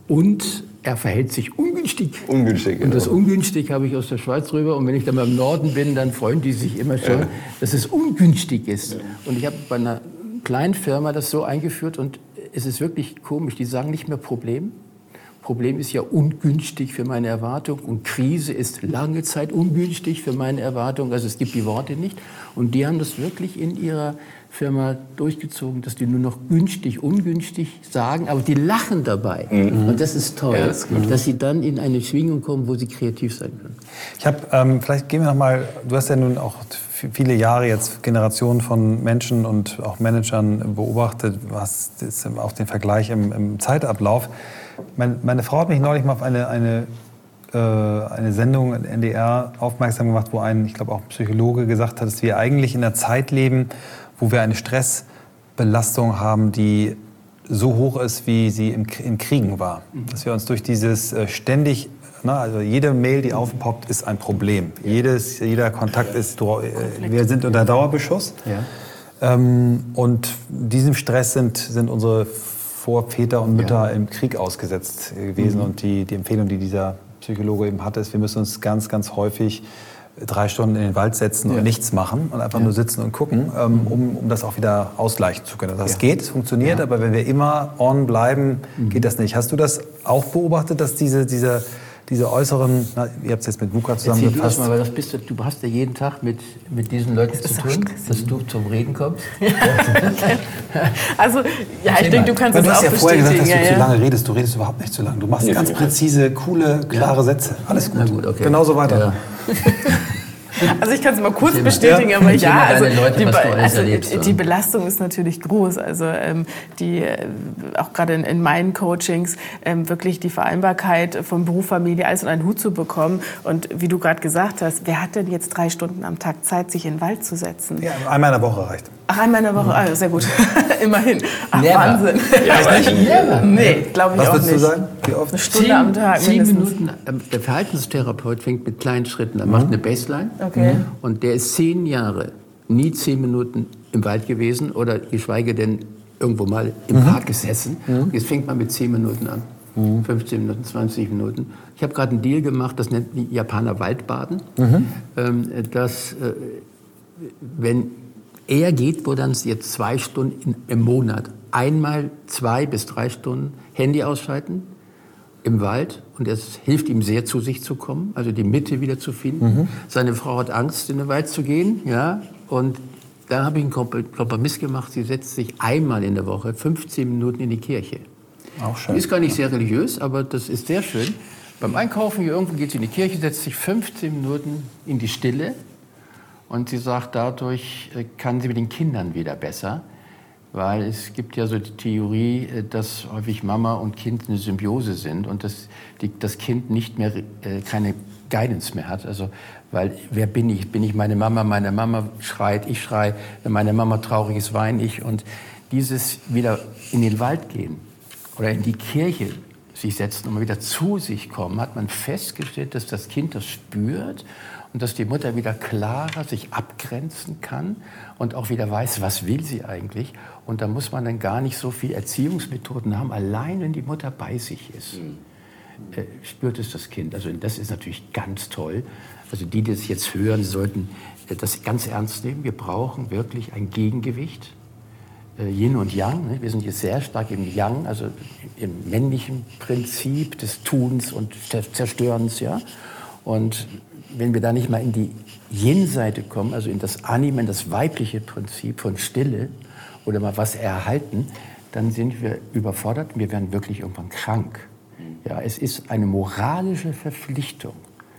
und er verhält sich ungünstig. Ungünstig, Und das ungünstig habe ich aus der Schweiz rüber. Und wenn ich dann mal im Norden bin, dann freuen die sich immer schon, dass es ungünstig ist. Und ich habe bei einer kleinen Firma das so eingeführt und es ist wirklich komisch. Die sagen nicht mehr Problem. Problem ist ja ungünstig für meine Erwartung und Krise ist lange Zeit ungünstig für meine Erwartung. Also es gibt die Worte nicht. Und die haben das wirklich in ihrer Firma durchgezogen, dass die nur noch günstig, ungünstig sagen, aber die lachen dabei. Und das ist toll, ja, das ist dass sie dann in eine Schwingung kommen, wo sie kreativ sein können. Ich habe, vielleicht gehen wir noch mal, du hast ja nun auch viele Jahre jetzt Generationen von Menschen und auch Managern beobachtet, du hast auch den Vergleich im Zeitablauf. Meine Frau hat mich neulich mal auf eine Sendung in NDR aufmerksam gemacht, wo ich glaube auch ein Psychologe gesagt hat, dass wir eigentlich in einer Zeit leben, wo wir eine Stressbelastung haben, die so hoch ist, wie sie in Kriegen war. Dass wir uns durch dieses ständig, also jede Mail, die aufpoppt, ist ein Problem. Jeder Kontakt ist, wir sind unter Dauerbeschuss. Ja. Und diesem Stress sind unsere Vorväter und Mütter im Krieg ausgesetzt gewesen. Und die Empfehlung, die dieser Psychologe eben hatte, ist, wir müssen uns ganz, ganz häufig 3 Stunden in den Wald setzen und nichts machen und einfach nur sitzen und gucken, um das auch wieder ausgleichen zu können. Das geht, es funktioniert, aber wenn wir immer on bleiben, geht das nicht. Hast du das auch beobachtet, dass diese äußeren, ihr habt es jetzt mit VUCA zusammengefasst. Mal, weil du hast ja jeden Tag mit diesen Leuten zu tun, dass du zum Reden kommst. Also, ja, ich denke, du kannst es auch bestätigen. Du hast ja vorher gesagt, dass du zu lange redest. Du redest überhaupt nicht zu lange. Du machst ganz präzise, coole, klare Sätze. Alles gut. Gut, okay. Genauso weiter. Ja. Also ich kann es mal kurz bestätigen, aber ja, also die Belastung ist natürlich groß. Also auch gerade in meinen Coachings wirklich die Vereinbarkeit von Beruf, Familie, alles in einen Hut zu bekommen. Und wie du gerade gesagt hast, wer hat denn jetzt 3 Stunden am Tag Zeit, sich in den Wald zu setzen? Ja, einmal in der Woche reicht. Ach, einmal in der Woche, sehr gut. Immerhin. Ach, Wahnsinn. Ja, nee, glaube ich auch nicht. Was würdest du sagen? Wie oft? Eine Stunde am Tag 10 Minuten. Der Verhaltenstherapeut fängt mit kleinen Schritten an, macht eine Baseline. Okay. Und der ist 10 Jahre nie 10 Minuten im Wald gewesen oder geschweige denn irgendwo mal im Park gesessen. Jetzt fängt man mit 10 Minuten an. 15 Minuten, 20 Minuten. Ich habe gerade einen Deal gemacht, das nennt die Japaner Waldbaden. Dass, wenn er geht, wo dann jetzt 2 Stunden im Monat, einmal 2 bis 3 Stunden Handy ausschalten im Wald und es hilft ihm sehr, zu sich zu kommen, also die Mitte wieder zu finden. Seine Frau hat Angst, in den Wald zu gehen, ja, und da habe ich einen Kompromiss gemacht. Sie setzt sich einmal in der Woche 15 Minuten in die Kirche. Auch schön. Die ist gar nicht sehr religiös, aber das ist sehr schön. Beim Einkaufen hier irgendwo geht sie in die Kirche, setzt sich 15 Minuten in die Stille und sie sagt, dadurch kann sie mit den Kindern wieder besser. Weil es gibt ja so die Theorie, dass häufig Mama und Kind eine Symbiose sind und dass das Kind nicht mehr keine Guidance mehr hat. Also, weil wer bin ich? Bin ich meine Mama schreit, ich schreie, wenn meine Mama traurig ist, weine ich. Und dieses wieder in den Wald gehen oder in die Kirche sich setzen und mal wieder zu sich kommen, hat man festgestellt, dass das Kind das spürt und dass die Mutter wieder klarer sich abgrenzen kann und auch wieder weiß, was will sie eigentlich. Und da muss man dann gar nicht so viel Erziehungsmethoden haben. Allein wenn die Mutter bei sich ist, spürt es das Kind. Also das ist natürlich ganz toll. Also die das jetzt hören, sollten das ganz ernst nehmen. Wir brauchen wirklich ein Gegengewicht. Yin und Yang. Ne? Wir sind jetzt sehr stark im Yang, also im männlichen Prinzip des Tuns und Zerstörens. Ja? Und wenn wir da nicht mal in die Yin-Seite kommen, also in das Anima, in das weibliche Prinzip von Stille oder mal was erhalten, dann sind wir überfordert und wir werden wirklich irgendwann krank. Ja, es ist eine moralische Verpflichtung,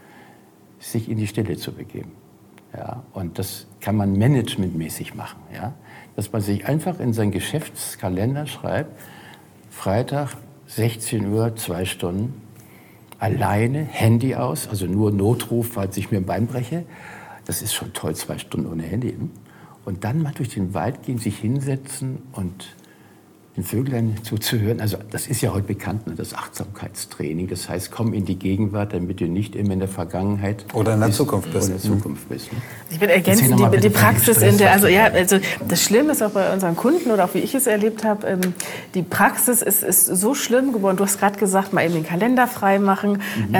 sich in die Stille zu begeben. Ja, und das kann man managementmäßig machen. Ja? Dass man sich einfach in seinen Geschäftskalender schreibt, Freitag, 16 Uhr, 2 Stunden, alleine, Handy aus, also nur Notruf, falls ich mir ein Bein breche. Das ist schon toll, 2 Stunden ohne Handy. Und dann mal durch den Wald gehen, sich hinsetzen und den Vöglein zuzuhören. Also das ist ja heute bekannt, ne, das Achtsamkeitstraining. Das heißt, komm in die Gegenwart, damit du nicht immer in der Vergangenheit oder in der Zukunft bist. Oder in der Zukunft bist, ne? Ich will ergänzen, die Praxis in der, also das Schlimme ist auch bei unseren Kunden oder auch wie ich es erlebt habe, die Praxis ist so schlimm geworden. Du hast gerade gesagt, mal eben den Kalender frei machen.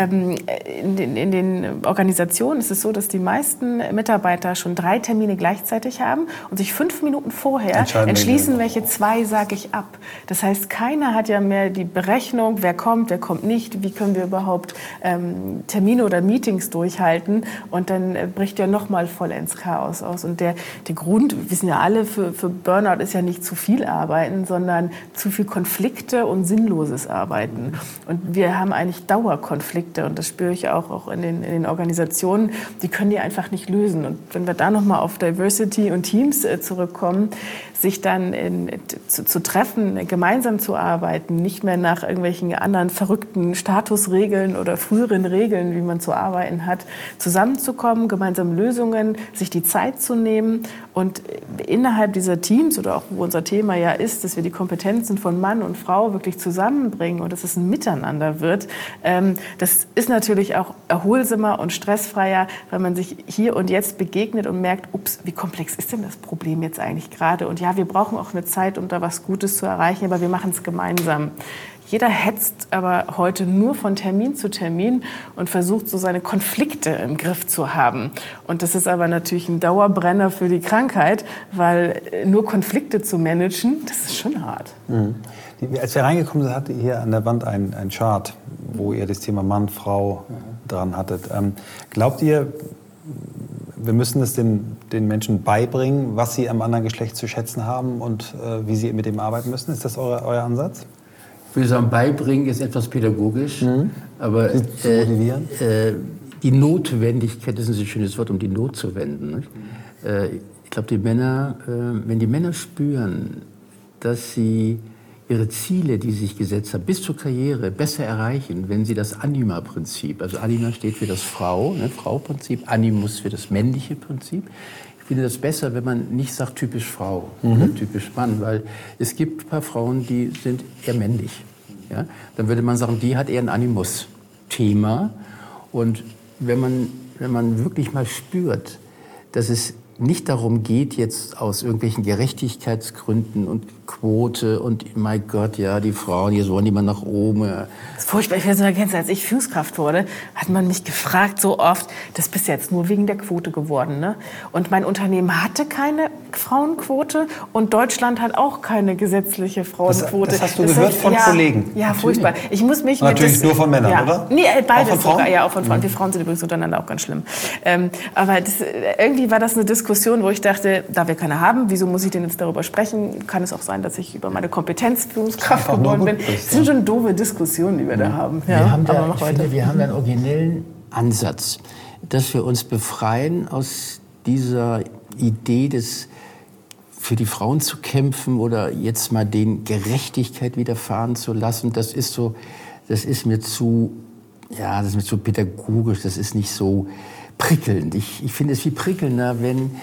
In den Organisationen ist es so, dass die meisten Mitarbeiter schon 3 Termine gleichzeitig haben und sich 5 Minuten vorher entschließen, welche 2 sage ich ab. Das heißt, keiner hat ja mehr die Berechnung, wer kommt nicht, wie können wir überhaupt Termine oder Meetings durchhalten und dann bricht ja nochmal vollends Chaos aus. Und der Grund, wir wissen ja alle, für Burnout ist ja nicht zu viel Arbeiten, sondern zu viel Konflikte und sinnloses Arbeiten. Und wir haben eigentlich Dauerkonflikte und das spüre ich auch in den Organisationen, die können die einfach nicht lösen. Und wenn wir da nochmal auf Diversity und Teams zurückkommen, sich dann zu treffen, gemeinsam zu arbeiten, nicht mehr nach irgendwelchen anderen verrückten Statusregeln oder früheren Regeln, wie man zu arbeiten hat, zusammenzukommen, gemeinsam Lösungen, sich die Zeit zu nehmen und innerhalb dieser Teams oder auch wo unser Thema ja ist, dass wir die Kompetenzen von Mann und Frau wirklich zusammenbringen und dass es ein Miteinander wird. Das ist natürlich auch erholsamer und stressfreier, weil man sich hier und jetzt begegnet und merkt, ups, wie komplex ist denn das Problem jetzt eigentlich gerade? Und ja, wir brauchen auch eine Zeit, um da was Gutes zu erreichen, aber wir machen es gemeinsam. Jeder hetzt aber heute nur von Termin zu Termin und versucht, so seine Konflikte im Griff zu haben. Und das ist aber natürlich ein Dauerbrenner für die Krankheit, weil nur Konflikte zu managen, das ist schon hart. Mhm. Als wir reingekommen sind, hattet ihr hier an der Wand ein Chart, wo ihr das Thema Mann, Frau dran hattet. Glaubt ihr, wir müssen es den Menschen beibringen, was sie am anderen Geschlecht zu schätzen haben und wie sie mit dem arbeiten müssen? Ist das euer Ansatz? Ich würde sagen, beibringen ist etwas pädagogisch, aber die Notwendigkeit, das ist ein schönes Wort, um die Not zu wenden. Nicht? Ich glaube, die Männer, wenn die Männer spüren, dass sie ihre Ziele, die sie sich gesetzt haben, bis zur Karriere besser erreichen, wenn sie das Anima-Prinzip, also Anima steht für das Frau-Prinzip, Animus für das männliche Prinzip. Ich finde das besser, wenn man nicht sagt typisch Frau oder typisch Mann, weil es gibt ein paar Frauen, die sind eher männlich. Ja? Dann würde man sagen, die hat eher ein Animus-Thema. Und wenn man wirklich mal spürt, dass es nicht darum geht, jetzt aus irgendwelchen Gerechtigkeitsgründen und Quote und mein Gott, ja, die Frauen, hier wollen die mal nach oben. Das ist furchtbar. Ich will so ergänzen, als ich Führungskraft wurde, hat man mich gefragt so oft, das bist jetzt nur wegen der Quote geworden, ne? Und mein Unternehmen hatte keine Frauenquote und Deutschland hat auch keine gesetzliche Frauenquote. Das hast du gehört von Kollegen? Ja, furchtbar. Ich muss mich natürlich nur von Männern, oder? Nee, beides auch von Frauen? Sogar. Ja, auch von Frauen. Wir Frauen sind übrigens untereinander auch ganz schlimm. Aber irgendwie war das eine Diskussion, wo ich dachte, da wir keine haben, wieso muss ich denn jetzt darüber sprechen? Kann es auch sein, dass ich über meine Kompetenz Führungskraft geworden bin? Das sind schon doofe Diskussionen, die wir da haben. Ja, wir haben einen originellen Ansatz, dass wir uns befreien aus dieser Idee für die Frauen zu kämpfen oder jetzt mal denen Gerechtigkeit widerfahren zu lassen. Das ist mir zu pädagogisch, das ist nicht so prickelnd. Ich finde es viel prickelnder,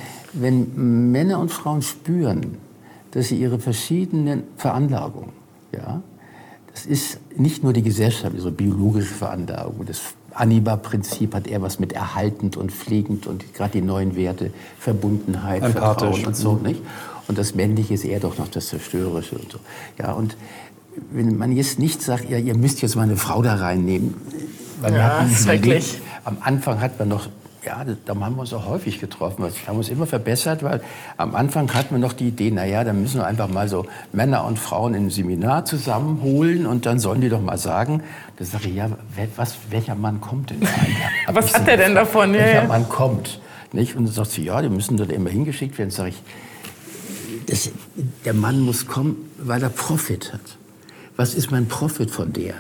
wenn Männer und Frauen spüren, dass sie ihre verschiedenen Veranlagungen, ja, das ist nicht nur die Gesellschaft, so biologische Veranlagung, das Anima-Prinzip hat eher was mit erhaltend und pflegend und gerade die neuen Werte, Verbundenheit, Vertrauen und so, nicht? Und das Männliche ist eher doch noch das Zerstörerische und so. Ja, und wenn man jetzt nicht sagt, ja, ihr müsst jetzt mal eine Frau da reinnehmen, weil das ist wirklich. Am Anfang hat man noch, ja, da haben wir uns auch häufig getroffen. Wir haben uns immer verbessert, weil am Anfang hatten wir noch die Idee, naja, dann müssen wir einfach mal so Männer und Frauen in ein Seminar zusammenholen und dann sollen die doch mal sagen, da sage ich, ja, welcher Mann kommt denn da? Was hat der denn davon? Welcher Mann kommt? Nicht? Und dann sagt sie, ja, die müssen da immer hingeschickt werden. Dann sage ich, der Mann muss kommen, weil er Profit hat. Was ist mein Profit von der?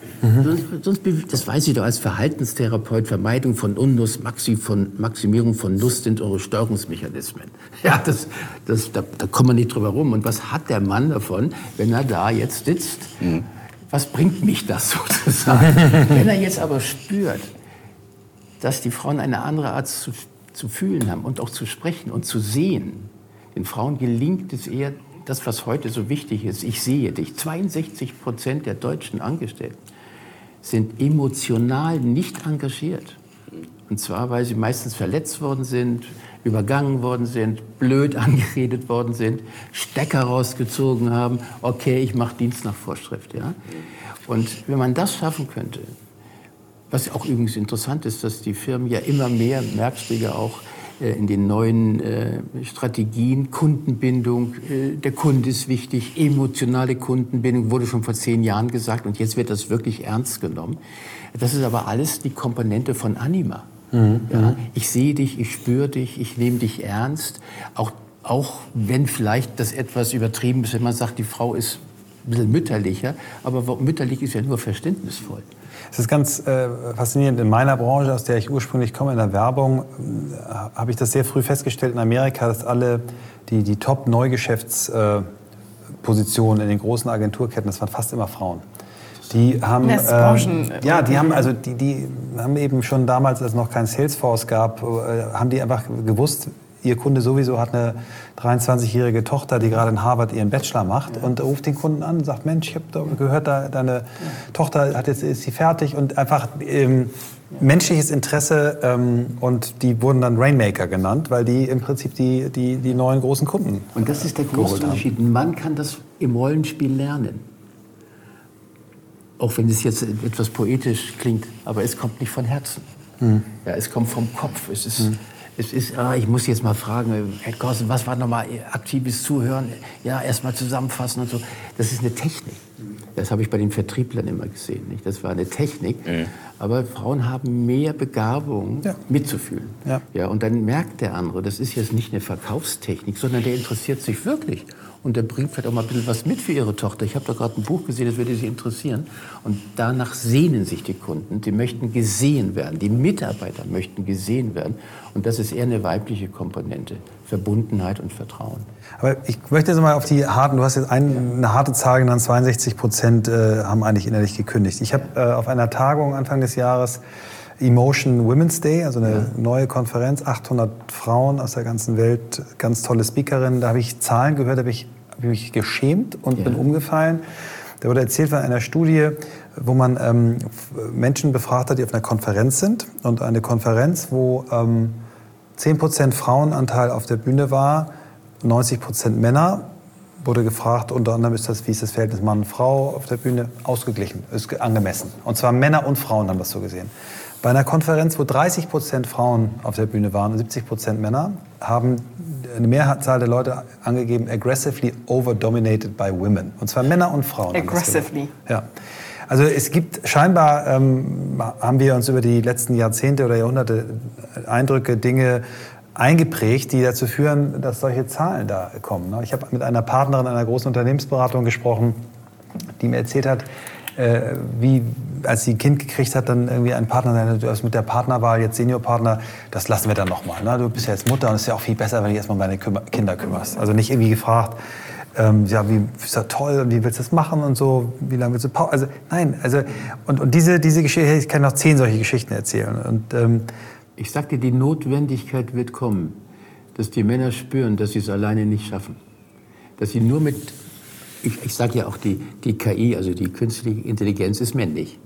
Das weiß ich doch als Verhaltenstherapeut. Vermeidung von Unlust, Maximierung von Lust sind eure Steuerungsmechanismen. Ja, da kommt man nicht drüber rum. Und was hat der Mann davon, wenn er da jetzt sitzt? Was bringt mich das sozusagen? Wenn er jetzt aber spürt, dass die Frauen eine andere Art zu fühlen haben und auch zu sprechen und zu sehen. Den Frauen gelingt es eher, das, was heute so wichtig ist, ich sehe dich. 62% der deutschen Angestellten sind emotional nicht engagiert. Und zwar, weil sie meistens verletzt worden sind, übergangen worden sind, blöd angeredet worden sind, Stecker rausgezogen haben. Okay, ich mache Dienst nach Vorschrift. Ja? Und wenn man das schaffen könnte, was auch übrigens interessant ist, dass die Firmen ja immer mehr, merkst du ja auch, in den neuen Strategien, Kundenbindung, der Kunde ist wichtig, emotionale Kundenbindung, wurde schon vor 10 Jahren gesagt und jetzt wird das wirklich ernst genommen. Das ist aber alles die Komponente von Anima. Ja, ich sehe dich, ich spüre dich, ich nehme dich ernst, auch wenn vielleicht das etwas übertrieben ist, wenn man sagt, die Frau ist ein bisschen mütterlicher, aber mütterlich ist ja nur verständnisvoll. Es ist ganz faszinierend. In meiner Branche, aus der ich ursprünglich komme, in der Werbung, habe ich das sehr früh festgestellt in Amerika, dass alle die Top-Neugeschäftspositionen in den großen Agenturketten, das waren fast immer Frauen. Die haben, die haben eben schon damals, als es noch kein Salesforce gab, haben die einfach gewusst, ihr Kunde sowieso hat eine 23-jährige Tochter, die gerade in Harvard ihren Bachelor macht und ruft den Kunden an und sagt, Mensch, ich habe gehört, deine Tochter ist sie fertig und einfach menschliches Interesse und die wurden dann Rainmaker genannt, weil die im Prinzip die neuen großen Kunden und das ist der große Unterschied. Ein Mann kann das im Rollenspiel lernen. Auch wenn es jetzt etwas poetisch klingt, aber es kommt nicht von Herzen. Ja, es kommt vom Kopf. Es ist, ich muss jetzt mal fragen, Herr Korsen, was war nochmal aktives Zuhören? Ja, erst mal zusammenfassen und so. Das ist eine Technik. Das habe ich bei den Vertrieblern immer gesehen. Nicht? Das war eine Technik. Aber Frauen haben mehr Begabung, mitzufühlen. Ja, und dann merkt der andere, das ist jetzt nicht eine Verkaufstechnik, sondern der interessiert sich wirklich. Und der bringt vielleicht auch mal ein bisschen was mit für ihre Tochter. Ich habe da gerade ein Buch gesehen, das würde Sie interessieren. Und danach sehnen sich die Kunden. Die möchten gesehen werden. Die Mitarbeiter möchten gesehen werden. Und das ist eher eine weibliche Komponente. Verbundenheit und Vertrauen. Aber ich möchte jetzt mal auf die harten, du hast jetzt eine harte Zahl genannt, 62% haben eigentlich innerlich gekündigt. Ich habe auf einer Tagung Anfang des Jahres Emotion Women's Day, also eine neue Konferenz, 800 Frauen aus der ganzen Welt, ganz tolle Speakerinnen. Da habe ich Zahlen gehört, habe ich mich geschämt und bin umgefallen. Da wurde erzählt von einer Studie, wo man Menschen befragt hat, die auf einer Konferenz sind. Und eine Konferenz, wo 10% Frauenanteil auf der Bühne war, 90% Männer, wurde gefragt, unter anderem wie ist das Verhältnis Mann-Frau auf der Bühne, ausgeglichen, ist angemessen. Und zwar Männer und Frauen haben das so gesehen. Bei einer Konferenz, wo 30% Frauen auf der Bühne waren und 70% Männer, haben eine Mehrzahl der Leute angegeben, aggressively over-dominated by women. Und zwar Männer und Frauen. Aggressively. Ja. Also es gibt, scheinbar haben wir uns über die letzten Jahrzehnte oder Jahrhunderte Eindrücke, Dinge eingeprägt, die dazu führen, dass solche Zahlen da kommen. Ich habe mit einer Partnerin einer großen Unternehmensberatung gesprochen, die mir erzählt hat, wie, als sie ein Kind gekriegt hat, dann irgendwie ein Partner, du hast mit der Partnerwahl jetzt Seniorpartner, das lassen wir dann nochmal. Ne? Du bist ja jetzt Mutter und es ist ja auch viel besser, wenn du dich erstmal um deine Kinder kümmerst. Also nicht irgendwie gefragt, wie ist das toll und wie willst du das machen und so, wie lange willst du Pause? Also nein, und diese Geschichte, ich kann noch 10 solche Geschichten erzählen. Und, ich sag dir, die Notwendigkeit wird kommen, dass die Männer spüren, dass sie es alleine nicht schaffen. Dass sie nur mit, ich sage ja auch, die KI, also die künstliche Intelligenz ist männlich.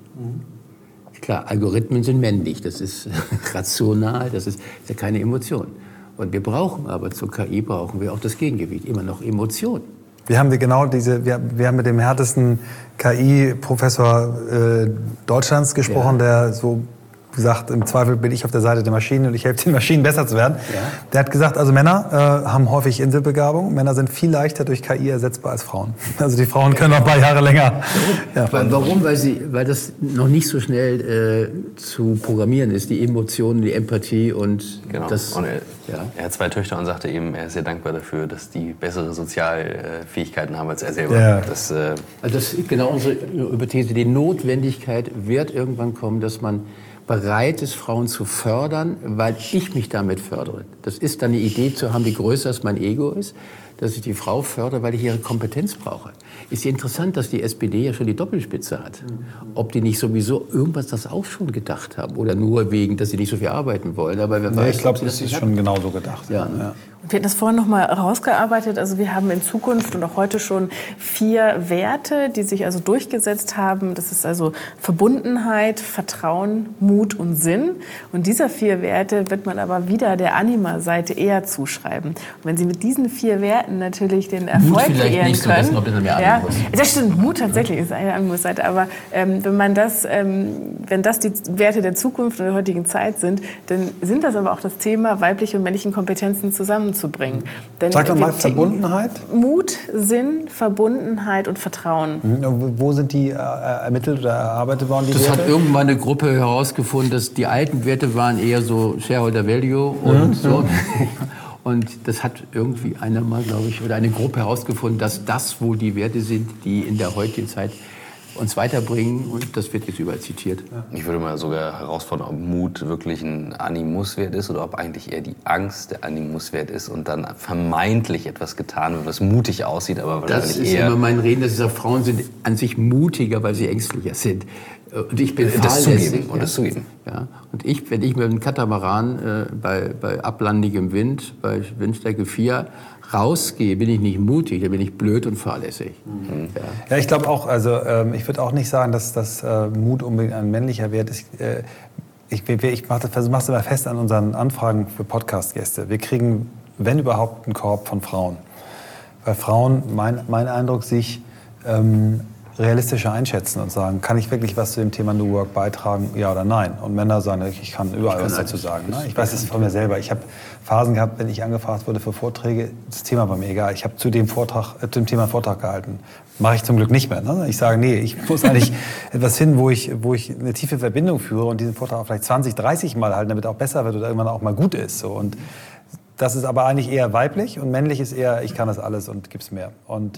Klar, Algorithmen sind männlich, das ist rational, das ist ja keine Emotion. Und wir brauchen aber zur KI brauchen wir auch das Gegengewicht, immer noch Emotion. Wir haben wir haben mit dem härtesten KI-Professor Deutschlands gesprochen, der so gesagt, im Zweifel bin ich auf der Seite der Maschinen und ich helfe den Maschinen besser zu werden. Ja. Der hat gesagt, also Männer haben häufig Inselbegabung. Männer sind viel leichter durch KI ersetzbar als Frauen. Also die Frauen können noch ein paar Jahre länger. Warum? Weil das noch nicht so schnell zu programmieren ist, die Emotionen, die Empathie und das. Und er hat 2 Töchter und sagte eben, er ist sehr dankbar dafür, dass die bessere Sozialfähigkeiten haben als er selber. Ja. Das ist genau unsere Hypothese. Die Notwendigkeit wird irgendwann kommen, dass man bereit ist, Frauen zu fördern, weil ich mich damit fördere. Das ist dann eine Idee zu haben, die größer als mein Ego ist, dass ich die Frau fördere, weil ich ihre Kompetenz brauche. Ist ja interessant, dass die SPD ja schon die Doppelspitze hat. Ob die nicht sowieso irgendwas das auch schon gedacht haben oder nur wegen, dass sie nicht so viel arbeiten wollen. Aber wer weiß, ich glaube, das ist schon genauso gedacht. Ja, ne? Wir hatten das vorhin noch mal rausgearbeitet. Also wir haben in Zukunft und auch heute schon 4 Werte, die sich also durchgesetzt haben. Das ist also Verbundenheit, Vertrauen, Mut und Sinn. Und dieser 4 Werte wird man aber wieder der Anima-Seite eher zuschreiben. Und wenn Sie mit diesen 4 Werten natürlich den Erfolg kreieren nicht können, so, das mehr ja, das stimmt. Mut tatsächlich ist eine Anima-Seite. Aber wenn das die Werte der Zukunft und der heutigen Zeit sind, dann sind das aber auch das Thema, weibliche und männliche Kompetenzen zusammenzubringen. Sag doch mal Verbundenheit. Mut, Sinn, Verbundenheit und Vertrauen. Wo sind die ermittelt oder erarbeitet worden? Das hat irgendwann eine Gruppe herausgefunden, dass die alten Werte waren eher so Shareholder Value und so. Und das hat irgendwie einer mal, glaube ich, oder eine Gruppe herausgefunden, dass das wohl die Werte sind, die in der heutigen Zeit uns weiterbringen, und das wird jetzt überall zitiert. Ich würde mal sogar herausfordern, ob Mut wirklich ein Animuswert ist oder ob eigentlich eher die Angst der Animuswert ist und dann vermeintlich etwas getan wird, was mutig aussieht, aber wahrscheinlich das ist eher... immer mein Reden, dass ich sage, Frauen sind an sich mutiger, weil sie ängstlicher sind. Und ich bin fahrlässig. Das zugeben. Ja. Und wenn ich mit dem Katamaran bei ablandigem Wind, bei Windstärke 4, rausgehe, bin ich nicht mutig, da bin ich blöd und fahrlässig. Ja, ich glaube auch, also ich würde auch nicht sagen, dass Mut unbedingt ein männlicher Wert ist. Ich mache es immer fest an unseren Anfragen für Podcast-Gäste. Wir kriegen, wenn überhaupt, einen Korb von Frauen. Weil Frauen, mein Eindruck, sich realistischer einschätzen und sagen, kann ich wirklich was zu dem Thema New Work beitragen, ja oder nein? Und Männer sagen, ich kann überall was dazu sagen. Ne? Ich weiß es von mir selber. Ich habe Phasen gehabt, wenn ich angefragt wurde für Vorträge, das Thema war mir egal. Ich habe zu dem Thema einen Vortrag gehalten. Mache ich zum Glück nicht mehr. Ne? Ich sage, nee, ich muss eigentlich etwas finden, wo ich eine tiefe Verbindung führe und diesen Vortrag auch vielleicht 20, 30 Mal halten, damit er auch besser wird oder irgendwann auch mal gut ist. So. Und das ist aber eigentlich eher weiblich und männlich ist eher, ich kann das alles und gib's mehr. Und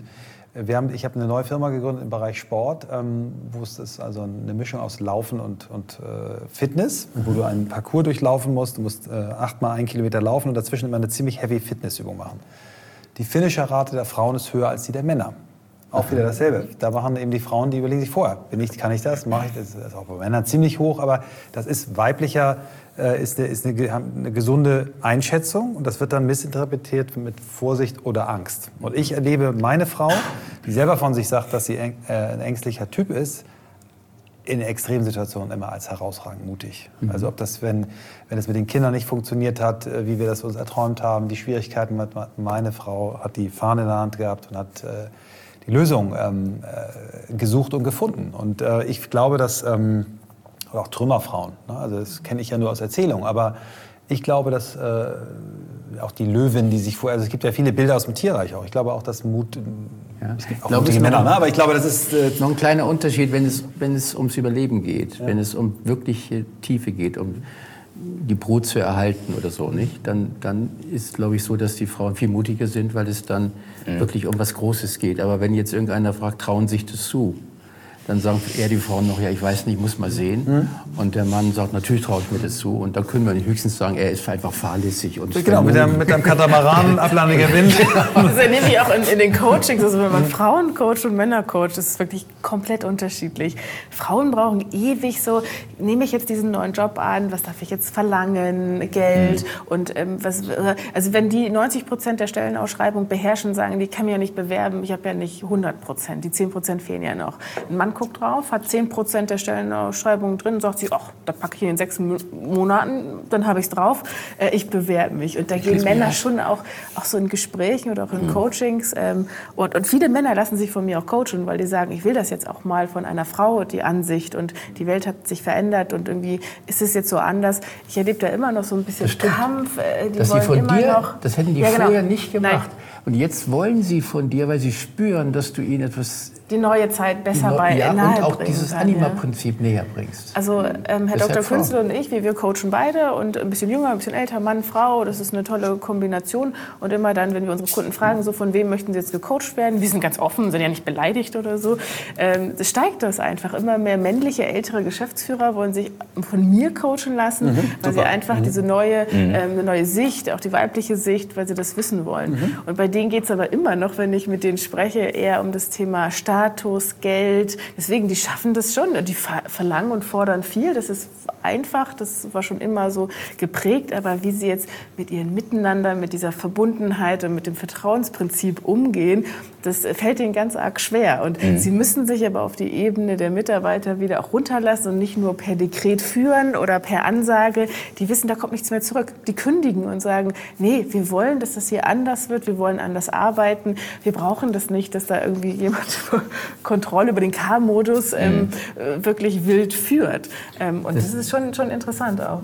ich habe eine neue Firma gegründet im Bereich Sport, wo es ist also eine Mischung aus Laufen und Fitness, wo du einen Parcours durchlaufen musst. Du musst 8 mal 1 Kilometer laufen und dazwischen immer eine ziemlich heavy Fitnessübung machen. Die Finisher-Rate der Frauen ist höher als die der Männer. Auch wieder dasselbe. Da machen eben die Frauen, die überlegen sich vorher, kann ich das, mache ich das. Das ist auch bei Männern ziemlich hoch, aber das ist weiblicher, ist eine gesunde Einschätzung und das wird dann missinterpretiert mit Vorsicht oder Angst. Und ich erlebe meine Frau, die selber von sich sagt, dass sie ein ängstlicher Typ ist, in extremen Situationen immer als herausragend mutig. Also ob das, wenn es mit den Kindern nicht funktioniert hat, wie wir das uns erträumt haben, die Schwierigkeiten, meine Frau hat die Fahne in der Hand gehabt und hat die Lösung gesucht und gefunden. Und ich glaube, dass auch Trümmerfrauen, ne? Also das kenne ich ja nur aus Erzählungen, aber ich glaube, dass auch die Löwin, die sich vorher, also es gibt ja viele Bilder aus dem Tierreich auch. Ich glaube auch, dass Mut, es gibt auch mutige Männer, ne? Aber ich glaube, das ist noch ein kleiner Unterschied, wenn es ums Überleben geht, wenn es um wirkliche Tiefe geht, um die Brut zu erhalten oder so, nicht? Dann ist, glaube ich, so, dass die Frauen viel mutiger sind, weil es dann wirklich um was Großes geht. Aber wenn jetzt irgendeiner fragt, trauen sich das zu? Dann sagen eher die Frauen noch, ja, ich weiß nicht, ich muss mal sehen. Und der Mann sagt, natürlich traue ich mir das zu. Und dann können wir höchstens sagen, er ist einfach fahrlässig. Und genau, mit dem Katamaran, ablandiger Wind. Das erlebe ich auch in den Coachings. Also wenn man Frauen coacht und Männer coacht, das ist wirklich komplett unterschiedlich. Frauen brauchen ewig so, nehme ich jetzt diesen neuen Job an, was darf ich jetzt verlangen, Geld. Und also wenn die 90% der Stellenausschreibung beherrschen, sagen, die kann mich ja nicht bewerben, ich habe ja nicht 100%, die 10% fehlen ja noch. Ein Mann guckt drauf, hat 10% der Stellenausschreibungen drin und sagt sich, ach, das packe ich in 6 Monaten, dann habe ich es drauf, ich bewerbe mich. Und da gehen Männer schon auch so in Gesprächen oder auch in Coachings. Und viele Männer lassen sich von mir auch coachen, weil die sagen, ich will das jetzt auch mal von einer Frau, die Ansicht. Und die Welt hat sich verändert und irgendwie ist es jetzt so anders. Ich erlebe da immer noch so ein bisschen Kampf. Das hätten die vorher nicht gemacht. Nein. Und jetzt wollen sie von dir, weil sie spüren, dass du ihnen etwas... Die neue Zeit besser nahe und auch bringen dieses Anima-Prinzip näher bringst. Also Herr Dr. Künzel und ich, wir coachen beide und ein bisschen jünger, ein bisschen älter, Mann, Frau, das ist eine tolle Kombination. Und immer dann, wenn wir unsere Kunden fragen, so von wem möchten sie jetzt gecoacht werden, wir sind ganz offen, sind ja nicht beleidigt oder so, steigt das einfach. Immer mehr männliche, ältere Geschäftsführer wollen sich von mir coachen lassen, weil sie einfach diese eine neue Sicht, auch die weibliche Sicht, weil sie das wissen wollen. Und bei denen geht es aber immer noch, wenn ich mit denen spreche, eher um das Thema Start Status, Geld. Deswegen, die schaffen das schon. Die verlangen und fordern viel. Das ist einfach, das war schon immer so geprägt. Aber wie sie jetzt mit ihren Miteinander, mit dieser Verbundenheit und mit dem Vertrauensprinzip umgehen, das fällt ihnen ganz arg schwer. Und sie müssen sich aber auf die Ebene der Mitarbeiter wieder auch runterlassen und nicht nur per Dekret führen oder per Ansage. Die wissen, da kommt nichts mehr zurück. Die kündigen und sagen, nee, wir wollen, dass das hier anders wird, wir wollen anders arbeiten. Wir brauchen das nicht, dass da irgendwie jemand Kontrolle über den K-Modus wirklich wild führt. Und das ist schon interessant auch.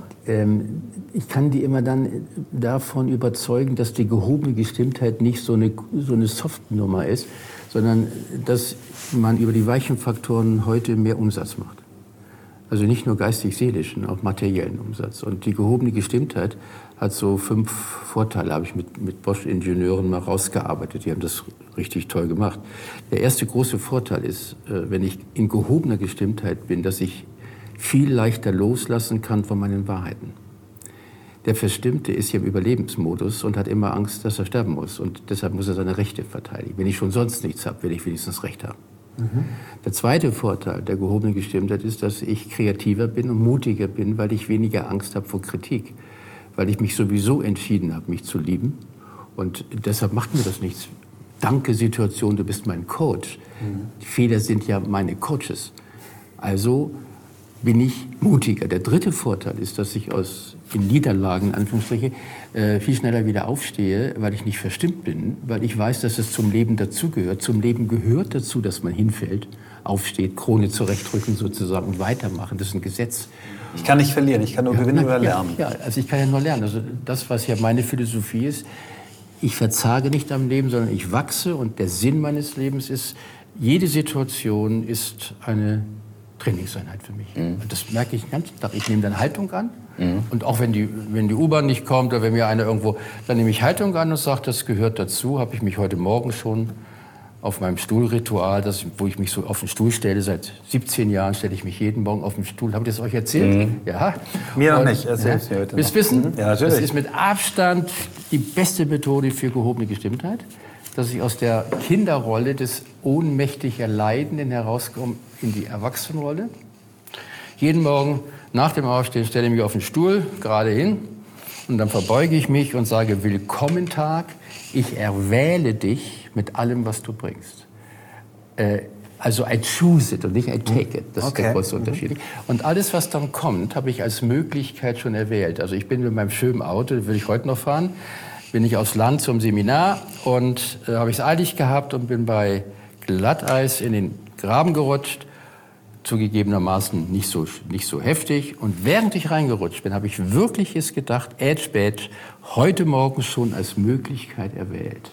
Ich kann die immer dann davon überzeugen, dass die gehobene Gestimmtheit nicht so eine Softnummer ist, sondern dass man über die weichen Faktoren heute mehr Umsatz macht. Also nicht nur geistig-seelischen, auch materiellen Umsatz. Und die gehobene Gestimmtheit hat so 5 Vorteile, habe ich mit Bosch-Ingenieuren mal rausgearbeitet. Die haben das richtig toll gemacht. Der erste große Vorteil ist, wenn ich in gehobener Gestimmtheit bin, dass ich viel leichter loslassen kann von meinen Wahrheiten. Der Verstimmte ist ja im Überlebensmodus und hat immer Angst, dass er sterben muss. Und deshalb muss er seine Rechte verteidigen. Wenn ich schon sonst nichts habe, will ich wenigstens Recht haben. Der zweite Vorteil der gehobenen Gestimmtheit ist, dass ich kreativer bin und mutiger bin, weil ich weniger Angst habe vor Kritik. Weil ich mich sowieso entschieden habe, mich zu lieben. Und deshalb macht mir das nichts. Danke, Situation, du bist mein Coach. Die Fehler sind ja meine Coaches. Also bin ich mutiger. Der dritte Vorteil ist, dass ich in Niederlagen, in Anführungsstriche, viel schneller wieder aufstehe, weil ich nicht verstimmt bin, weil ich weiß, dass es zum Leben dazugehört. Zum Leben gehört dazu, dass man hinfällt, aufsteht, Krone zurechtrücken sozusagen und weitermachen. Das ist ein Gesetz. Ich kann nicht verlieren, ich kann nur gewinnen oder lernen. Ja, also ich kann ja nur lernen. Also das, was ja meine Philosophie ist, ich verzage nicht am Leben, sondern ich wachse und der Sinn meines Lebens ist, jede Situation ist eine Trainingseinheit für mich. Das merke ich den ganzen Tag. Ich nehme dann Haltung an. Und auch wenn die U-Bahn nicht kommt oder wenn mir einer irgendwo, dann nehme ich Haltung an und sage, das gehört dazu. Habe ich mich heute Morgen schon auf meinem Stuhlritual, wo ich mich so auf den Stuhl stelle, seit 17 Jahren stelle ich mich jeden Morgen auf den Stuhl. Habe ich das euch erzählt? Ja. Mir noch nicht. Erzähl's mir heute noch. Willst du wissen? Ja, natürlich. Das ist mit Abstand die beste Methode für gehobene Gestimmtheit, dass ich aus der Kinderrolle des ohnmächtig Erleidenden herauskomme in die Erwachsenenrolle. Jeden Morgen nach dem Aufstehen stelle ich mich auf den Stuhl, gerade hin, und dann verbeuge ich mich und sage, willkommen Tag, ich erwähle dich mit allem, was du bringst. Also I choose it und nicht I take it. Das ist der große Unterschied. Und alles, was dann kommt, habe ich als Möglichkeit schon erwählt. Also ich bin mit meinem schönen Auto, das will ich heute noch fahren, bin ich aufs Land zum Seminar und habe ich es eilig gehabt und bin bei Glatteis in den Graben gerutscht. Zugegebenermaßen nicht so heftig. Und während ich reingerutscht bin, habe ich wirklich gedacht, Edge, heute Morgen schon als Möglichkeit erwählt.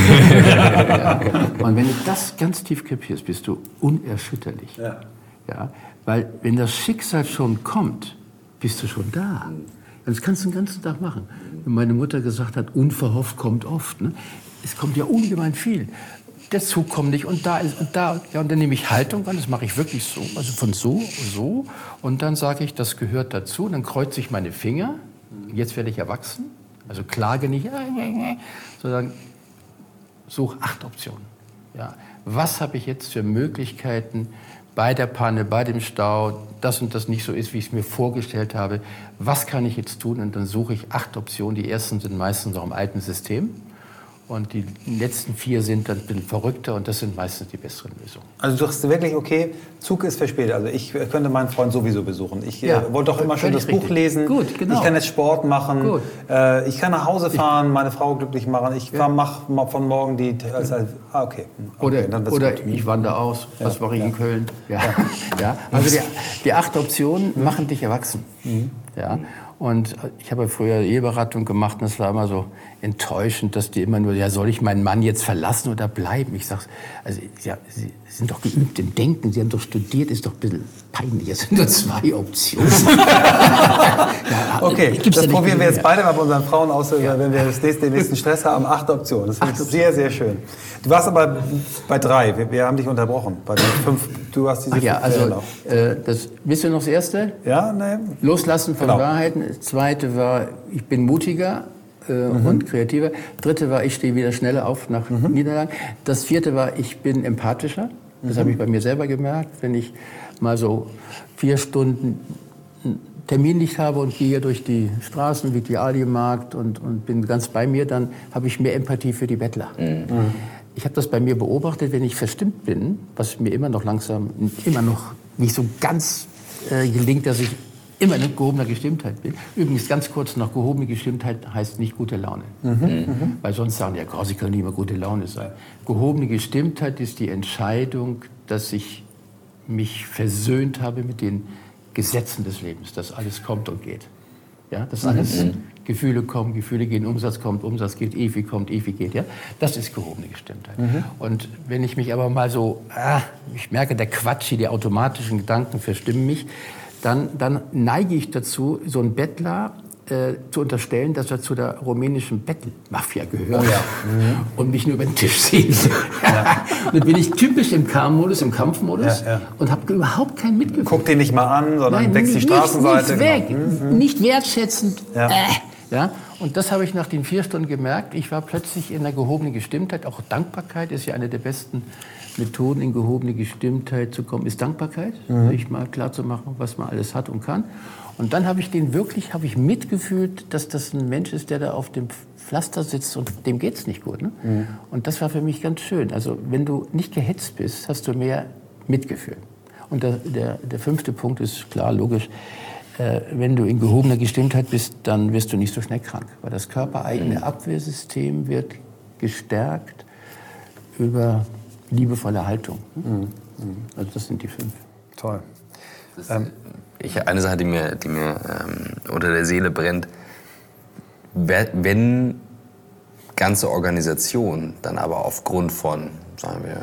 Ja. Und wenn du das ganz tief kapierst, bist du unerschütterlich. Ja. Ja, weil wenn das Schicksal schon kommt, bist du schon da. Und das kannst du den ganzen Tag machen. Wenn meine Mutter gesagt hat, unverhofft kommt oft. Ne? Es kommt ja ungemein viel. Der Zug kommt nicht und da ist und da. Ja, und dann nehme ich Haltung an, das mache ich wirklich so, also von so. Und dann sage ich, das gehört dazu. Und dann kreuze ich meine Finger. Jetzt werde ich erwachsen. Also klage nicht, sondern suche 8 Optionen. Ja. Was habe ich jetzt für Möglichkeiten bei der Panne, bei dem Stau, das und das nicht so ist, wie ich es mir vorgestellt habe. Was kann ich jetzt tun? Und dann suche ich 8 Optionen. Die ersten sind meistens noch im alten System. Und die letzten 4 sind dann ein bisschen verrückter und das sind meistens die besseren Lösungen. Also du sagst wirklich, okay, Zug ist verspätet. Also ich könnte meinen Freund sowieso besuchen. Ich wollte doch immer schon das Buch lesen. Gut, genau. Ich kann jetzt Sport machen. Gut. Ich kann nach Hause fahren, meine Frau glücklich machen. Ich mache von morgen die... okay. Oder ich wandere aus. Was mache ich in Köln? Ja. Ja. Also die 8 Optionen machen dich erwachsen. Ja. Und ich habe früher Eheberatung gemacht und es war immer so enttäuschend, dass die immer nur, ja, soll ich meinen Mann jetzt verlassen oder bleiben? Ich sage, also ja, Sie sind doch geübt im Denken, Sie haben doch studiert, ist doch ein bisschen peinlich. Es sind nur 2 Optionen. Okay, das probieren wir jetzt beide mal bei unseren Frauen aus, wenn wir den nächsten Stress haben. 8 Optionen, das finde ich sehr, sehr schön. Du warst aber bei 3, wir haben dich unterbrochen. Bei den 5, du hast diese 5 also wisst ihr noch das Erste? Ja, nein. Loslassen von Wahrheiten. Das Zweite war, ich bin mutiger und kreativer. Dritte war, ich stehe wieder schneller auf nach Niederlagen. Das 4. war, ich bin empathischer. Das habe ich bei mir selber gemerkt. Wenn ich mal so 4 Stunden Termin nicht habe und gehe durch die Straßen wie die Aldi-Markt und bin ganz bei mir, dann habe ich mehr Empathie für die Bettler. Ich habe das bei mir beobachtet, wenn ich verstimmt bin, was mir immer noch nicht so ganz gelingt, dass ich immer in gehobener Gestimmtheit bin. Übrigens ganz kurz noch, gehobene Gestimmtheit heißt nicht gute Laune. Weil sonst sagen die, ja, Sie können nicht immer gute Laune sein. Gehobene Gestimmtheit ist die Entscheidung, dass ich mich versöhnt habe mit den Gesetzen des Lebens, dass alles kommt und geht. Ja, dass alles Gefühle kommen, Gefühle gehen, Umsatz kommt, Umsatz geht, EFI kommt, EFI geht. Ja? Das ist gehobene Gestimmtheit. Und wenn ich mich aber mal so, ich merke, der Quatsch, die automatischen Gedanken verstimmen mich, dann neige ich dazu, so einen Bettler zu unterstellen, dass er zu der rumänischen Bettelmafia gehört und mich nur über den Tisch sieht. Dann bin ich typisch im K-Modus, im Kampfmodus und habe überhaupt kein Mitgefühl. Guck den nicht mal an, sondern deckst die Straßenseite. Nicht wertschätzend. Ja? Und das habe ich nach den 4 Stunden gemerkt. Ich war plötzlich in einer gehobenen Gestimmtheit. Auch Dankbarkeit ist ja eine der besten Methoden, in gehobene Gestimmtheit zu kommen, ist Dankbarkeit. Sich mal klar zu machen, was man alles hat und kann. Und dann habe ich mitgefühlt, dass das ein Mensch ist, der da auf dem Pflaster sitzt und dem geht's nicht gut. Ne? Und das war für mich ganz schön. Also wenn du nicht gehetzt bist, hast du mehr Mitgefühl. Und der 5. Punkt ist klar, logisch. Wenn du in gehobener Gestimmtheit bist, dann wirst du nicht so schnell krank. Weil das körpereigene Abwehrsystem wird gestärkt über liebevolle Haltung. Also das sind die 5. Toll. Eine Sache, die mir unter der Seele brennt, wenn ganze Organisationen dann aber aufgrund von, sagen wir,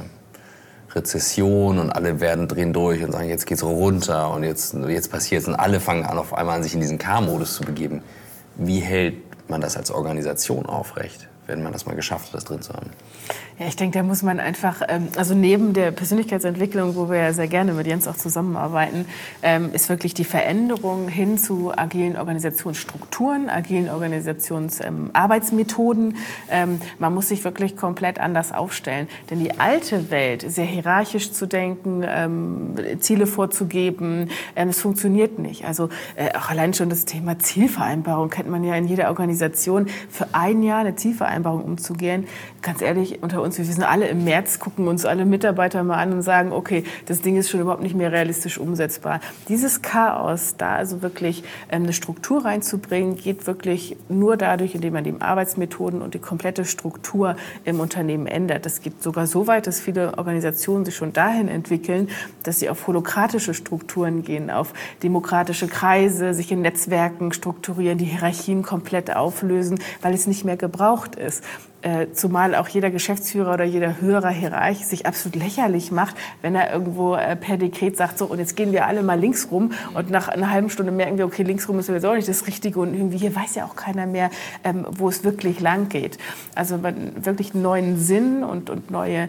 Rezession und alle drehen durch und sagen, jetzt geht's runter und jetzt passiert's und alle fangen an, auf einmal sich in diesen K-Modus zu begeben. Wie hält man das als Organisation aufrecht, wenn man das mal geschafft hat, das drin zu haben? Ja, ich denke, da muss man einfach, also neben der Persönlichkeitsentwicklung, wo wir ja sehr gerne mit Jens auch zusammenarbeiten, ist wirklich die Veränderung hin zu agilen Organisationsstrukturen, agilen Organisationsarbeitsmethoden. Man muss sich wirklich komplett anders aufstellen. Denn die alte Welt, sehr hierarchisch zu denken, Ziele vorzugeben, es funktioniert nicht. Also auch allein schon das Thema Zielvereinbarung kennt man ja in jeder Organisation. Für ein Jahr eine Zielvereinbarung umzugehen, ganz ehrlich, unter uns, wir wissen alle im März, gucken uns alle Mitarbeiter mal an und sagen, okay, das Ding ist schon überhaupt nicht mehr realistisch umsetzbar. Dieses Chaos, da also wirklich eine Struktur reinzubringen, geht wirklich nur dadurch, indem man die Arbeitsmethoden und die komplette Struktur im Unternehmen ändert. Das geht sogar so weit, dass viele Organisationen sich schon dahin entwickeln, dass sie auf holokratische Strukturen gehen, auf demokratische Kreise, sich in Netzwerken strukturieren, die Hierarchien komplett auflösen, weil es nicht mehr gebraucht ist. Zumal auch jeder Geschäftsführer oder jeder höhere Hierarch sich absolut lächerlich macht, wenn er irgendwo per Dekret sagt, so, und jetzt gehen wir alle mal links rum und nach einer halben Stunde merken wir, okay, links rum ist jetzt auch nicht das Richtige und irgendwie hier weiß ja auch keiner mehr, wo es wirklich lang geht. Also man wirklich einen neuen Sinn und neue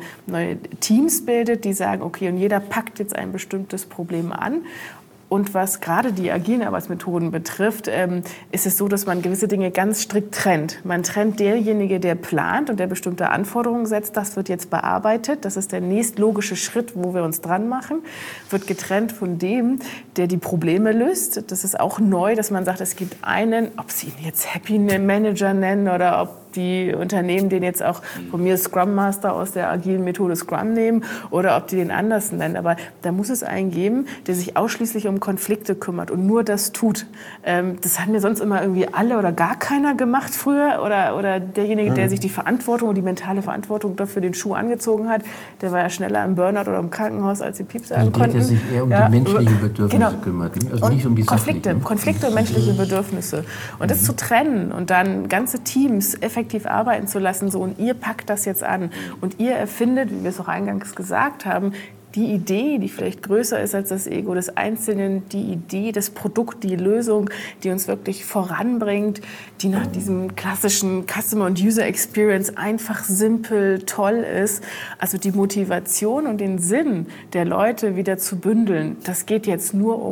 Teams bildet, die sagen, okay, und jeder packt jetzt ein bestimmtes Problem an. Und was gerade die agilen Arbeitsmethoden betrifft, ist es so, dass man gewisse Dinge ganz strikt trennt. Man trennt derjenige, der plant und der bestimmte Anforderungen setzt, das wird jetzt bearbeitet. Das ist der nächstlogische Schritt, wo wir uns dran machen. Wird getrennt von dem, der die Probleme löst. Das ist auch neu, dass man sagt, es gibt einen, ob Sie ihn jetzt Happy Manager nennen oder ob die Unternehmen den jetzt auch von mir Scrum Master aus der agilen Methode Scrum nehmen oder ob die den anders nennen. Aber da muss es einen geben, der sich ausschließlich um Konflikte kümmert und nur das tut. Das haben ja sonst immer irgendwie alle oder gar keiner gemacht früher oder derjenige, der sich die Verantwortung und die mentale Verantwortung dafür den Schuh angezogen hat, der war ja schneller im Burnout oder im Krankenhaus, als die Pieps sagen konnten. Der sich eher um die menschlichen Bedürfnisse kümmert, also nicht um die Konflikte und menschliche Bedürfnisse. Und das zu trennen und dann ganze Teams effektiv arbeiten zu lassen, so, und ihr packt das jetzt an und ihr erfindet, wie wir es auch eingangs gesagt haben, die Idee, die vielleicht größer ist als das Ego des Einzelnen, die Idee, das Produkt, die Lösung, die uns wirklich voranbringt, die nach diesem klassischen Customer- und User-Experience einfach simpel, toll ist. Also die Motivation und den Sinn der Leute wieder zu bündeln, das geht jetzt nur um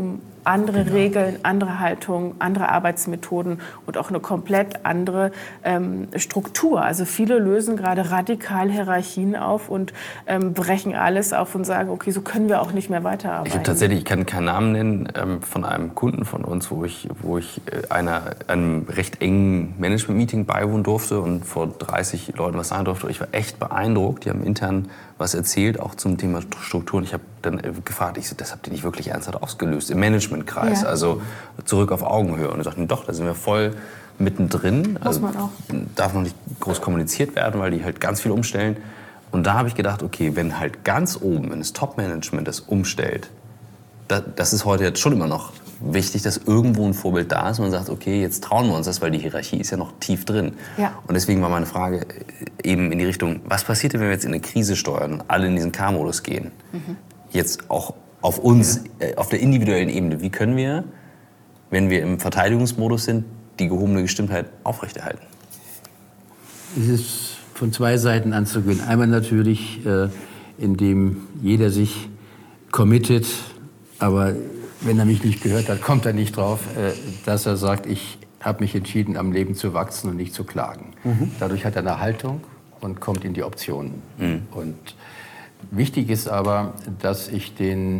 Andere Regeln, andere Haltung, andere Arbeitsmethoden und auch eine komplett andere Struktur. Also viele lösen gerade radikal Hierarchien auf und brechen alles auf und sagen, okay, so können wir auch nicht mehr weiterarbeiten. Ich kann keinen Namen nennen von einem Kunden von uns, wo ich einem recht engen Management-Meeting beiwohnen durfte und vor 30 Leuten was sagen durfte. Ich war echt beeindruckt. Die haben intern was erzählt, auch zum Thema Strukturen. Ich habe dann gefragt, das habt ihr nicht wirklich ernsthaft ausgelöst im Managementkreis, also zurück auf Augenhöhe. Und ich dachte, doch, da sind wir voll mittendrin. Muss man auch. Darf noch nicht groß kommuniziert werden, weil die halt ganz viel umstellen. Und da habe ich gedacht, okay, wenn halt ganz oben, wenn das Top-Management das umstellt, das ist heute jetzt schon immer noch wichtig, dass irgendwo ein Vorbild da ist und man sagt, okay, jetzt trauen wir uns das, weil die Hierarchie ist ja noch tief drin. Ja. Und deswegen war meine Frage eben in die Richtung, was passiert denn, wenn wir jetzt in eine Krise steuern und alle in diesen K-Modus gehen? Jetzt auch auf uns, auf der individuellen Ebene. Wie können wir, wenn wir im Verteidigungsmodus sind, die gehobene Gestimmtheit aufrechterhalten? Es ist von zwei Seiten anzugehen. Einmal natürlich, indem jeder sich committet, aber wenn er mich nicht gehört hat, kommt er nicht drauf, dass er sagt, ich habe mich entschieden, am Leben zu wachsen und nicht zu klagen. Dadurch hat er eine Haltung und kommt in die Optionen. Und wichtig ist aber, dass ich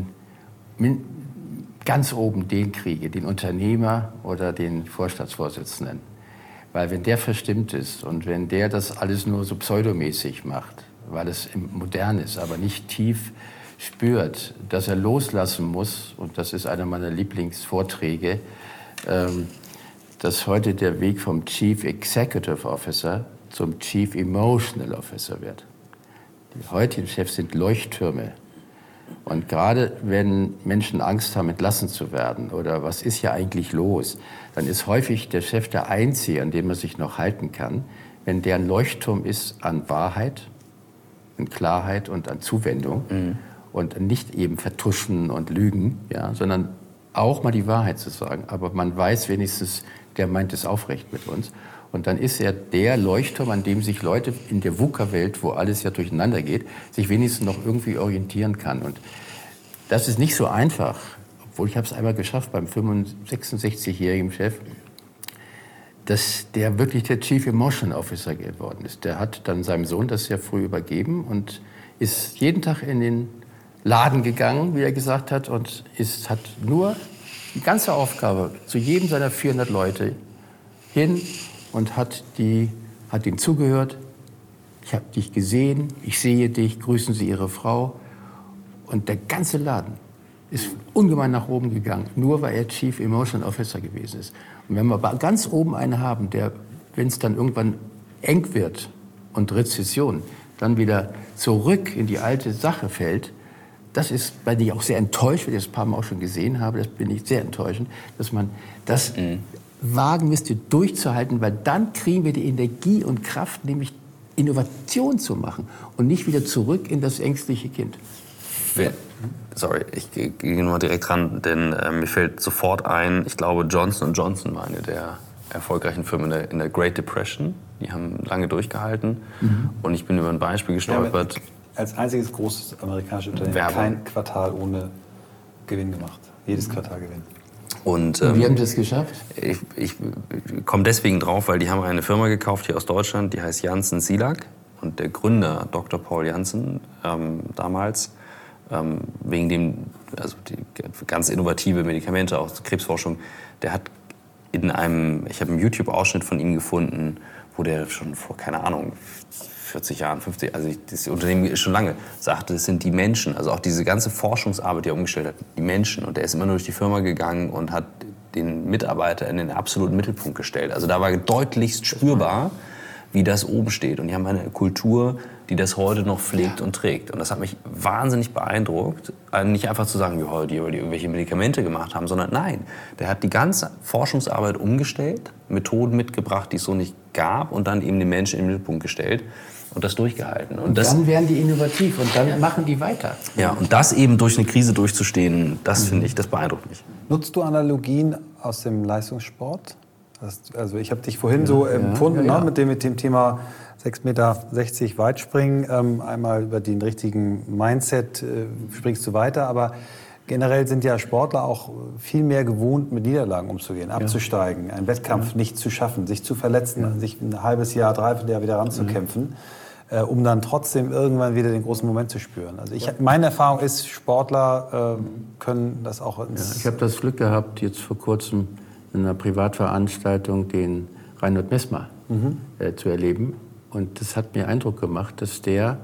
ganz oben den kriege, den Unternehmer oder den Vorstandsvorsitzenden. Weil wenn der verstimmt ist und wenn der das alles nur so pseudomäßig macht, weil es modern ist, aber nicht tief spürt, dass er loslassen muss, und das ist einer meiner Lieblingsvorträge, dass heute der Weg vom Chief Executive Officer zum Chief Emotional Officer wird. Die heutigen Chefs sind Leuchttürme. Und gerade wenn Menschen Angst haben, entlassen zu werden oder was ist ja eigentlich los, dann ist häufig der Chef der Einzige, an dem man sich noch halten kann, wenn der ein Leuchtturm ist an Wahrheit, an Klarheit und an Zuwendung und nicht eben vertuschen und lügen, ja, sondern auch mal die Wahrheit zu sagen. Aber man weiß wenigstens, der meint es aufrecht mit uns. Und dann ist er der Leuchtturm, an dem sich Leute in der VUCA-Welt, wo alles ja durcheinander geht, sich wenigstens noch irgendwie orientieren kann. Und das ist nicht so einfach, obwohl ich habe es einmal geschafft beim 66-jährigen Chef, dass der wirklich der Chief Emotion Officer geworden ist. Der hat dann seinem Sohn das sehr früh übergeben und ist jeden Tag in den Laden gegangen, wie er gesagt hat, und hat nur die ganze Aufgabe zu jedem seiner 400 Leute hin und hat ihnen zugehört. Ich habe dich gesehen, ich sehe dich, grüßen Sie Ihre Frau. Und der ganze Laden ist ungemein nach oben gegangen, nur weil er Chief Emotion Officer gewesen ist. Und wenn wir aber ganz oben einen haben, der, wenn es dann irgendwann eng wird und Rezession, dann wieder zurück in die alte Sache fällt, das ist, bei dem ich auch sehr enttäuscht, weil ich das ein paar Mal auch schon gesehen habe, das bin ich sehr enttäuschend, dass man das wagen müsste, durchzuhalten, weil dann kriegen wir die Energie und Kraft, nämlich Innovation zu machen und nicht wieder zurück in das ängstliche Kind. Sorry, ich gehe nur direkt ran, denn mir fällt sofort ein, ich glaube Johnson & Johnson war eine der erfolgreichen Firmen in der Great Depression. Die haben lange durchgehalten und ich bin über ein Beispiel gestolpert. Als einziges großes amerikanisches Unternehmen kein Quartal ohne Gewinn gemacht. Jedes Quartal Gewinn. Und wie haben Sie das geschafft? Ich komme deswegen drauf, weil die haben eine Firma gekauft hier aus Deutschland, die heißt Janssen Silag. Und der Gründer, Dr. Paul Janssen, damals, wegen dem, also die ganz innovative Medikamente, auch Krebsforschung, der hat ich habe einen YouTube-Ausschnitt von ihm gefunden, wo der schon vor, keine Ahnung, 40 Jahren, 50, also das Unternehmen ist schon lange, sagte, es sind die Menschen, also auch diese ganze Forschungsarbeit, die er umgestellt hat, die Menschen. Und er ist immer nur durch die Firma gegangen und hat den Mitarbeiter in den absoluten Mittelpunkt gestellt. Also da war deutlichst spürbar, wie das oben steht. Und die haben eine Kultur, die das heute noch pflegt und trägt. Und das hat mich wahnsinnig beeindruckt, nicht einfach zu sagen, wie die irgendwelche Medikamente gemacht haben, sondern nein, der hat die ganze Forschungsarbeit umgestellt, Methoden mitgebracht, die es so nicht gab und dann eben den Menschen in den Mittelpunkt gestellt und das durchgehalten. Und dann werden die innovativ und dann machen die weiter. Ja, und das eben durch eine Krise durchzustehen, das finde ich, das beeindruckt mich. Nutzt du Analogien aus dem Leistungssport? Also ich habe dich vorhin so empfunden, mit dem Thema 6,60 Meter Weitspringen. Einmal über den richtigen Mindset springst du weiter, aber Generell sind ja Sportler auch viel mehr gewohnt, mit Niederlagen umzugehen, abzusteigen, einen Wettkampf nicht zu schaffen, sich zu verletzen, sich ein halbes Jahr, dreiviertel Jahr wieder ranzukämpfen, um dann trotzdem irgendwann wieder den großen Moment zu spüren. Also meine Erfahrung ist, Sportler können das auch ich habe das Glück gehabt, jetzt vor kurzem in einer Privatveranstaltung den Reinhold Messmer zu erleben. Und das hat mir Eindruck gemacht, dass der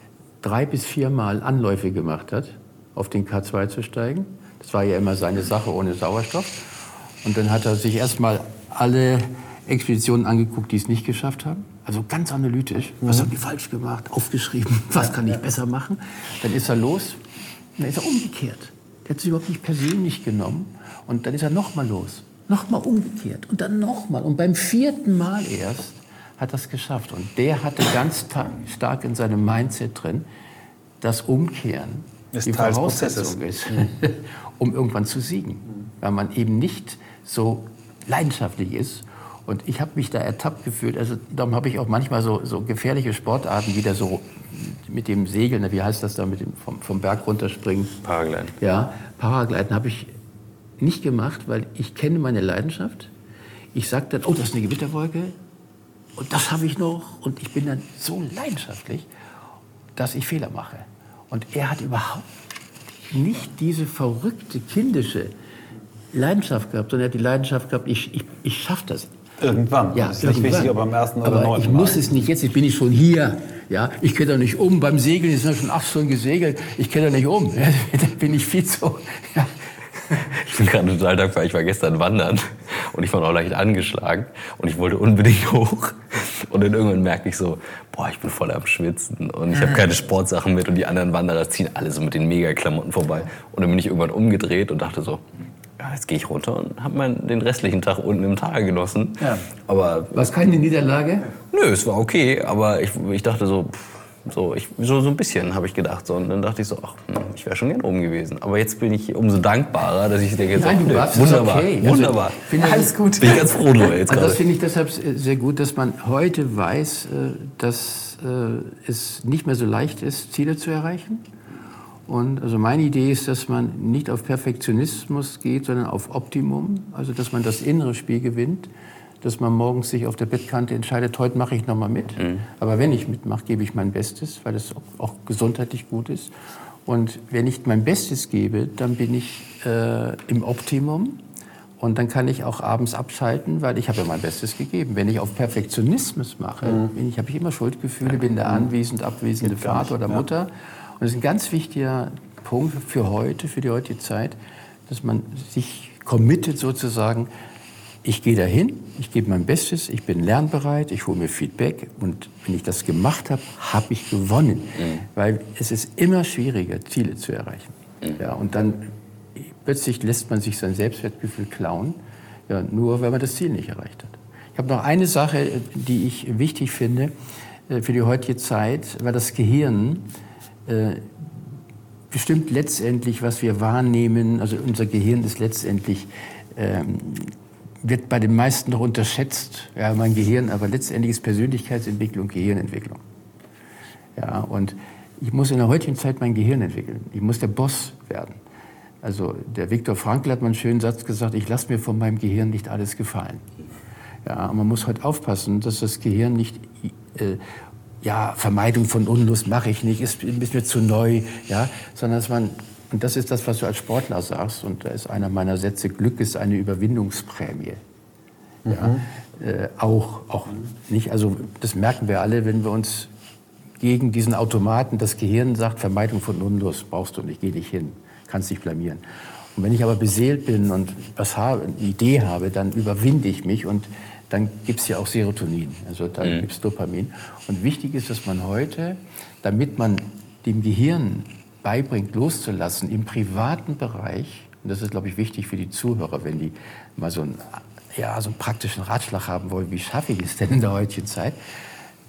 3 bis 4 Mal Anläufe gemacht hat, auf den K2 zu steigen. Das war ja immer seine Sache ohne Sauerstoff. Und dann hat er sich erstmal alle Expeditionen angeguckt, die es nicht geschafft haben. Also ganz analytisch. Was haben die falsch gemacht? Aufgeschrieben. Was kann ich besser machen? Dann ist er los. Und dann ist er umgekehrt. Der hat sich überhaupt nicht persönlich genommen. Und dann ist er nochmal los. Nochmal umgekehrt. Und dann nochmal. Und beim 4. Mal erst hat er es geschafft. Und der hatte ganz stark in seinem Mindset drin, das Umkehren die Voraussetzung ist, um irgendwann zu siegen. Weil man eben nicht so leidenschaftlich ist. Und ich habe mich da ertappt gefühlt. Also darum habe ich auch manchmal so gefährliche Sportarten, wie so mit dem Segeln, wie heißt das da, mit dem vom Berg runterspringen? Paragliden. Ja, Paragliden habe ich nicht gemacht, weil ich kenne meine Leidenschaft. Ich sage dann, oh, das ist eine Gewitterwolke und das habe ich noch. Und ich bin dann so leidenschaftlich, dass ich Fehler mache. Und er hat überhaupt nicht diese verrückte, kindische Leidenschaft gehabt, sondern er hat die Leidenschaft gehabt, ich schaffe das. Irgendwann. Ja, das ist nicht wichtig, ob am 1. oder 9. Aber ich muss es nicht jetzt, bin ich schon hier. Ja, ich gehe da nicht um. Beim Segeln ist ja schon 8 Stunden gesegelt. Ich gehe da nicht um. Ja, da bin ich viel zu... Ja. Ich bin gerade total dankbar, ich war gestern wandern und ich war noch leicht angeschlagen und ich wollte unbedingt hoch. Und dann irgendwann merke ich so, boah, ich bin voll am Schwitzen und ich habe keine Sportsachen mit und die anderen Wanderer ziehen alle so mit den Mega-Klamotten vorbei. Und dann bin ich irgendwann umgedreht und dachte so, ja, jetzt gehe ich runter und habe den restlichen Tag unten im Tal genossen. Ja. Aber war es keine Niederlage? Nö, es war okay, aber ich dachte so, so ein bisschen habe ich gedacht. So. Und dann dachte ich so, ach, ich wäre schon gern oben gewesen. Aber jetzt bin ich umso dankbarer, dass ich denke, jetzt Nein, du warst wunderbar, okay. wunderbar. Alles gut. Bin ich ganz froh drüber jetzt Also gerade. das finde ich deshalb sehr gut, dass man heute weiß, dass es nicht mehr so leicht ist, Ziele zu erreichen. Und also meine Idee ist, dass man nicht auf Perfektionismus geht, sondern auf Optimum. Also dass man das innere Spiel gewinnt. Dass man morgens sich auf der Bettkante entscheidet, heute mache ich noch mal mit. Aber wenn ich mitmache, gebe ich mein Bestes, weil es auch gesundheitlich gut ist. Und wenn ich mein Bestes gebe, dann bin ich im Optimum. Und dann kann ich auch abends abschalten, weil ich habe ja mein Bestes gegeben. Wenn ich auf Perfektionismus mache, habe ich immer Schuldgefühle, bin der abwesende Vater oder Mutter. Und das ist ein ganz wichtiger Punkt für heute, für die heutige Zeit, dass man sich committet sozusagen, ich gehe dahin, ich gebe mein Bestes, ich bin lernbereit, ich hole mir Feedback und wenn ich das gemacht habe, habe ich gewonnen. Weil es ist immer schwieriger, Ziele zu erreichen. Ja, und dann plötzlich lässt man sich sein Selbstwertgefühl klauen, ja, nur weil man das Ziel nicht erreicht hat. Ich habe noch eine Sache, die ich wichtig finde für die heutige Zeit, weil das Gehirn bestimmt letztendlich, was wir wahrnehmen, also unser Gehirn ist letztendlich wird bei den meisten noch unterschätzt, ja, mein Gehirn, aber letztendlich ist Persönlichkeitsentwicklung Gehirnentwicklung. Ja, und ich muss in der heutigen Zeit mein Gehirn entwickeln. Ich muss der Boss werden. Also der Viktor Frankl hat mal einen schönen Satz gesagt, ich lasse mir von meinem Gehirn nicht alles gefallen. Ja, und man muss heute aufpassen, dass das Gehirn nicht, Vermeidung von Unlust mache ich nicht, ist mir zu neu, ja, sondern dass man, und das ist das, was du als Sportler sagst, und da ist einer meiner Sätze, Glück ist eine Überwindungsprämie. Ja, auch nicht, also das merken wir alle, wenn wir uns gegen diesen Automaten, das Gehirn sagt, Vermeidung von Unlust brauchst du nicht, geh nicht hin, kannst dich blamieren. Und wenn ich aber beseelt bin und eine Idee habe, dann überwinde ich mich und dann gibt es ja auch Serotonin, also dann gibt es Dopamin. Und wichtig ist, dass man heute, damit man dem Gehirn beibringt, loszulassen im privaten Bereich, und das ist, glaube ich, wichtig für die Zuhörer, wenn die mal so einen praktischen Ratschlag haben wollen, wie schaffe ich es denn in der heutigen Zeit,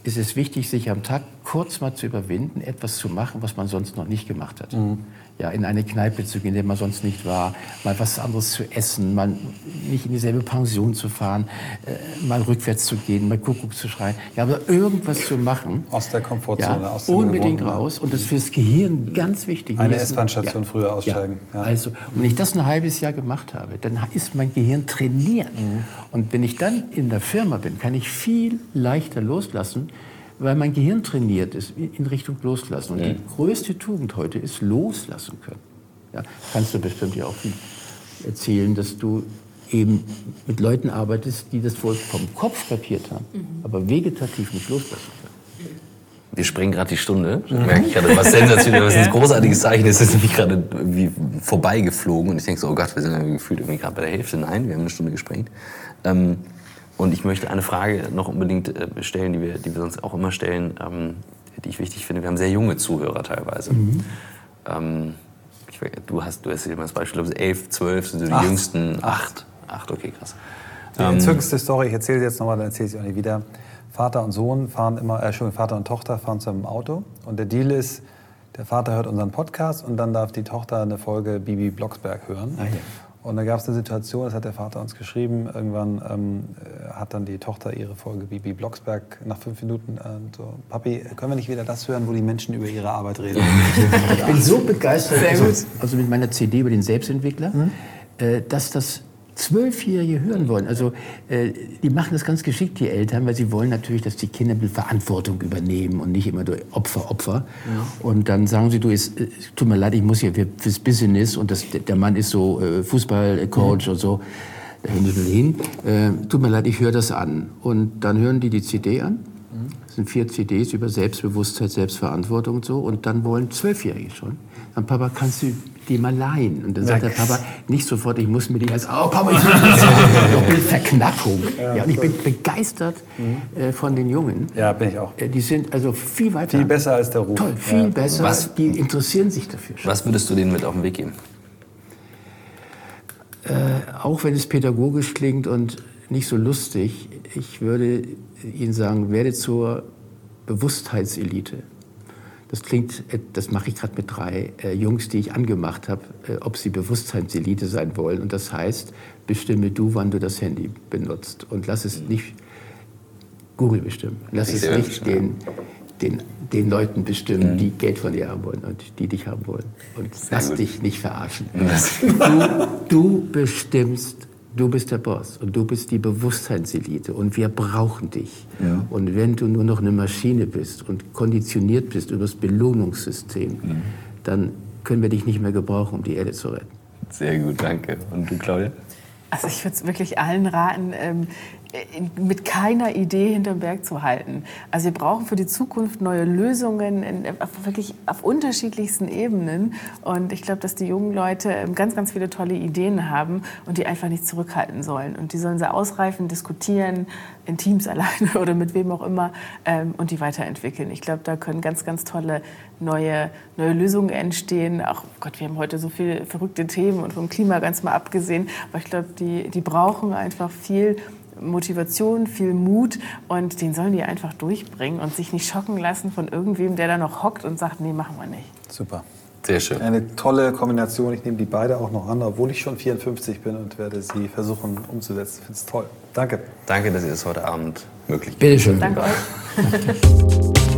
ist es wichtig, sich am Tag kurz mal zu überwinden, etwas zu machen, was man sonst noch nicht gemacht hat. Ja, in eine Kneipe zu gehen, in der man sonst nicht war, mal was anderes zu essen, mal nicht in dieselbe Pension zu fahren, mal rückwärts zu gehen, mal Kuckuck zu schreien. Ja, aber irgendwas zu machen. Aus der Komfortzone, ja, aus dem unbedingt Gewohnten. raus. Und das ist fürs Gehirn ganz wichtig. Eine S-Bahn-Station früher aussteigen. Ja. Also, wenn ich das ein halbes Jahr gemacht habe, dann ist mein Gehirn trainiert. Und wenn ich dann in der Firma bin, kann ich viel leichter loslassen, weil mein Gehirn trainiert ist in Richtung Loslassen. Und die größte Tugend heute ist loslassen können. Ja, kannst du bestimmt ja auch erzählen, dass du eben mit Leuten arbeitest, die das wohl vom Kopf kapiert haben, aber vegetativ nicht loslassen können. Wir springen gerade die Stunde. Merke ich gerade, was sensationell, was ein großartiges Zeichen ist. Das ist nämlich gerade wie vorbeigeflogen. Und ich denke so, oh Gott, wir sind ja gefühlt irgendwie gerade bei der Hälfte. Nein, wir haben eine Stunde gesprengt. Und ich möchte eine Frage noch unbedingt stellen, die wir sonst auch immer stellen, die ich wichtig finde. Wir haben sehr junge Zuhörer teilweise. Du hast hier mal das Beispiel, 11, 12 sind so die jüngsten. 8, okay, krass. Die entzückendste Story, ich erzähle sie jetzt nochmal, dann erzähle ich sie auch nicht wieder. Vater und Sohn fahren immer, Vater und Tochter fahren zusammen im Auto. Und der Deal ist, der Vater hört unseren Podcast und dann darf die Tochter eine Folge Bibi Blocksberg hören. Ah, ja. Und da gab es eine Situation, das hat der Vater uns geschrieben, irgendwann hat dann die Tochter ihre Folge Bibi Blocksberg nach 5 Minuten so, Papi, können wir nicht wieder das hören, wo die Menschen über ihre Arbeit reden? Ich bin so begeistert, also mit meiner CD über den Selbstentwickler, dass das 12-Jährige hören wollen. Also die machen das ganz geschickt, die Eltern, weil sie wollen natürlich, dass die Kinder mit Verantwortung übernehmen und nicht immer durch Opfer. Ja. Und dann sagen sie, es tut mir leid, ich muss hier fürs Business und der Mann ist so Fußballcoach und so. Da hören sie hin. Tut mir leid, ich höre das an. Und dann hören die CD an. Das sind 4 CDs über Selbstbewusstheit, Selbstverantwortung und so. Und dann wollen 12-Jährige schon. Dann, Papa, kannst du die mal leihen? Und dann sagt der Papa, nicht sofort, ich muss mir die erst, Papa, ich will Verknappung. Ja, und ich bin begeistert von den Jungen. Ja, bin ich auch. Die sind also viel weiter. Viel besser als der Ruf. Toll, viel besser. Die interessieren sich dafür schon. Was würdest du denen mit auf den Weg geben? Auch wenn es pädagogisch klingt und nicht so lustig, ich würde Ihnen sagen, werde zur Bewusstheitselite. Das mache ich gerade mit 3 Jungs, die ich angemacht habe, ob sie Bewusstheitselite sein wollen. Und das heißt, bestimme du, wann du das Handy benutzt. Und lass es nicht Google bestimmen. Lass es nicht den Leuten bestimmen, die Geld von dir haben wollen und die dich haben wollen. Und lass dich nicht verarschen. Du bestimmst. Du bist der Boss und du bist die Bewusstseinselite und wir brauchen dich. Ja. Und wenn du nur noch eine Maschine bist und konditioniert bist über das Belohnungssystem, dann können wir dich nicht mehr gebrauchen, um die Erde zu retten. Sehr gut, danke. Und du, Claudia? Also ich würde es wirklich allen raten, mit keiner Idee hinterm Berg zu halten. Also wir brauchen für die Zukunft neue Lösungen wirklich auf unterschiedlichsten Ebenen. Und ich glaube, dass die jungen Leute ganz, ganz viele tolle Ideen haben und die einfach nicht zurückhalten sollen. Und die sollen sie ausreifen, diskutieren, in Teams alleine oder mit wem auch immer und die weiterentwickeln. Ich glaube, da können ganz, ganz tolle neue Lösungen entstehen. Auch Gott, wir haben heute so viele verrückte Themen und vom Klima ganz mal abgesehen. Aber ich glaube, die brauchen einfach viel Motivation, viel Mut und den sollen die einfach durchbringen und sich nicht schocken lassen von irgendwem, der da noch hockt und sagt, nee, machen wir nicht. Super. Sehr schön. Eine tolle Kombination. Ich nehme die beide auch noch an, obwohl ich schon 54 bin und werde sie versuchen umzusetzen. Ich finde es toll. Danke. Danke, dass ihr das heute Abend möglich gemacht habt. Bitte schön. Danke euch.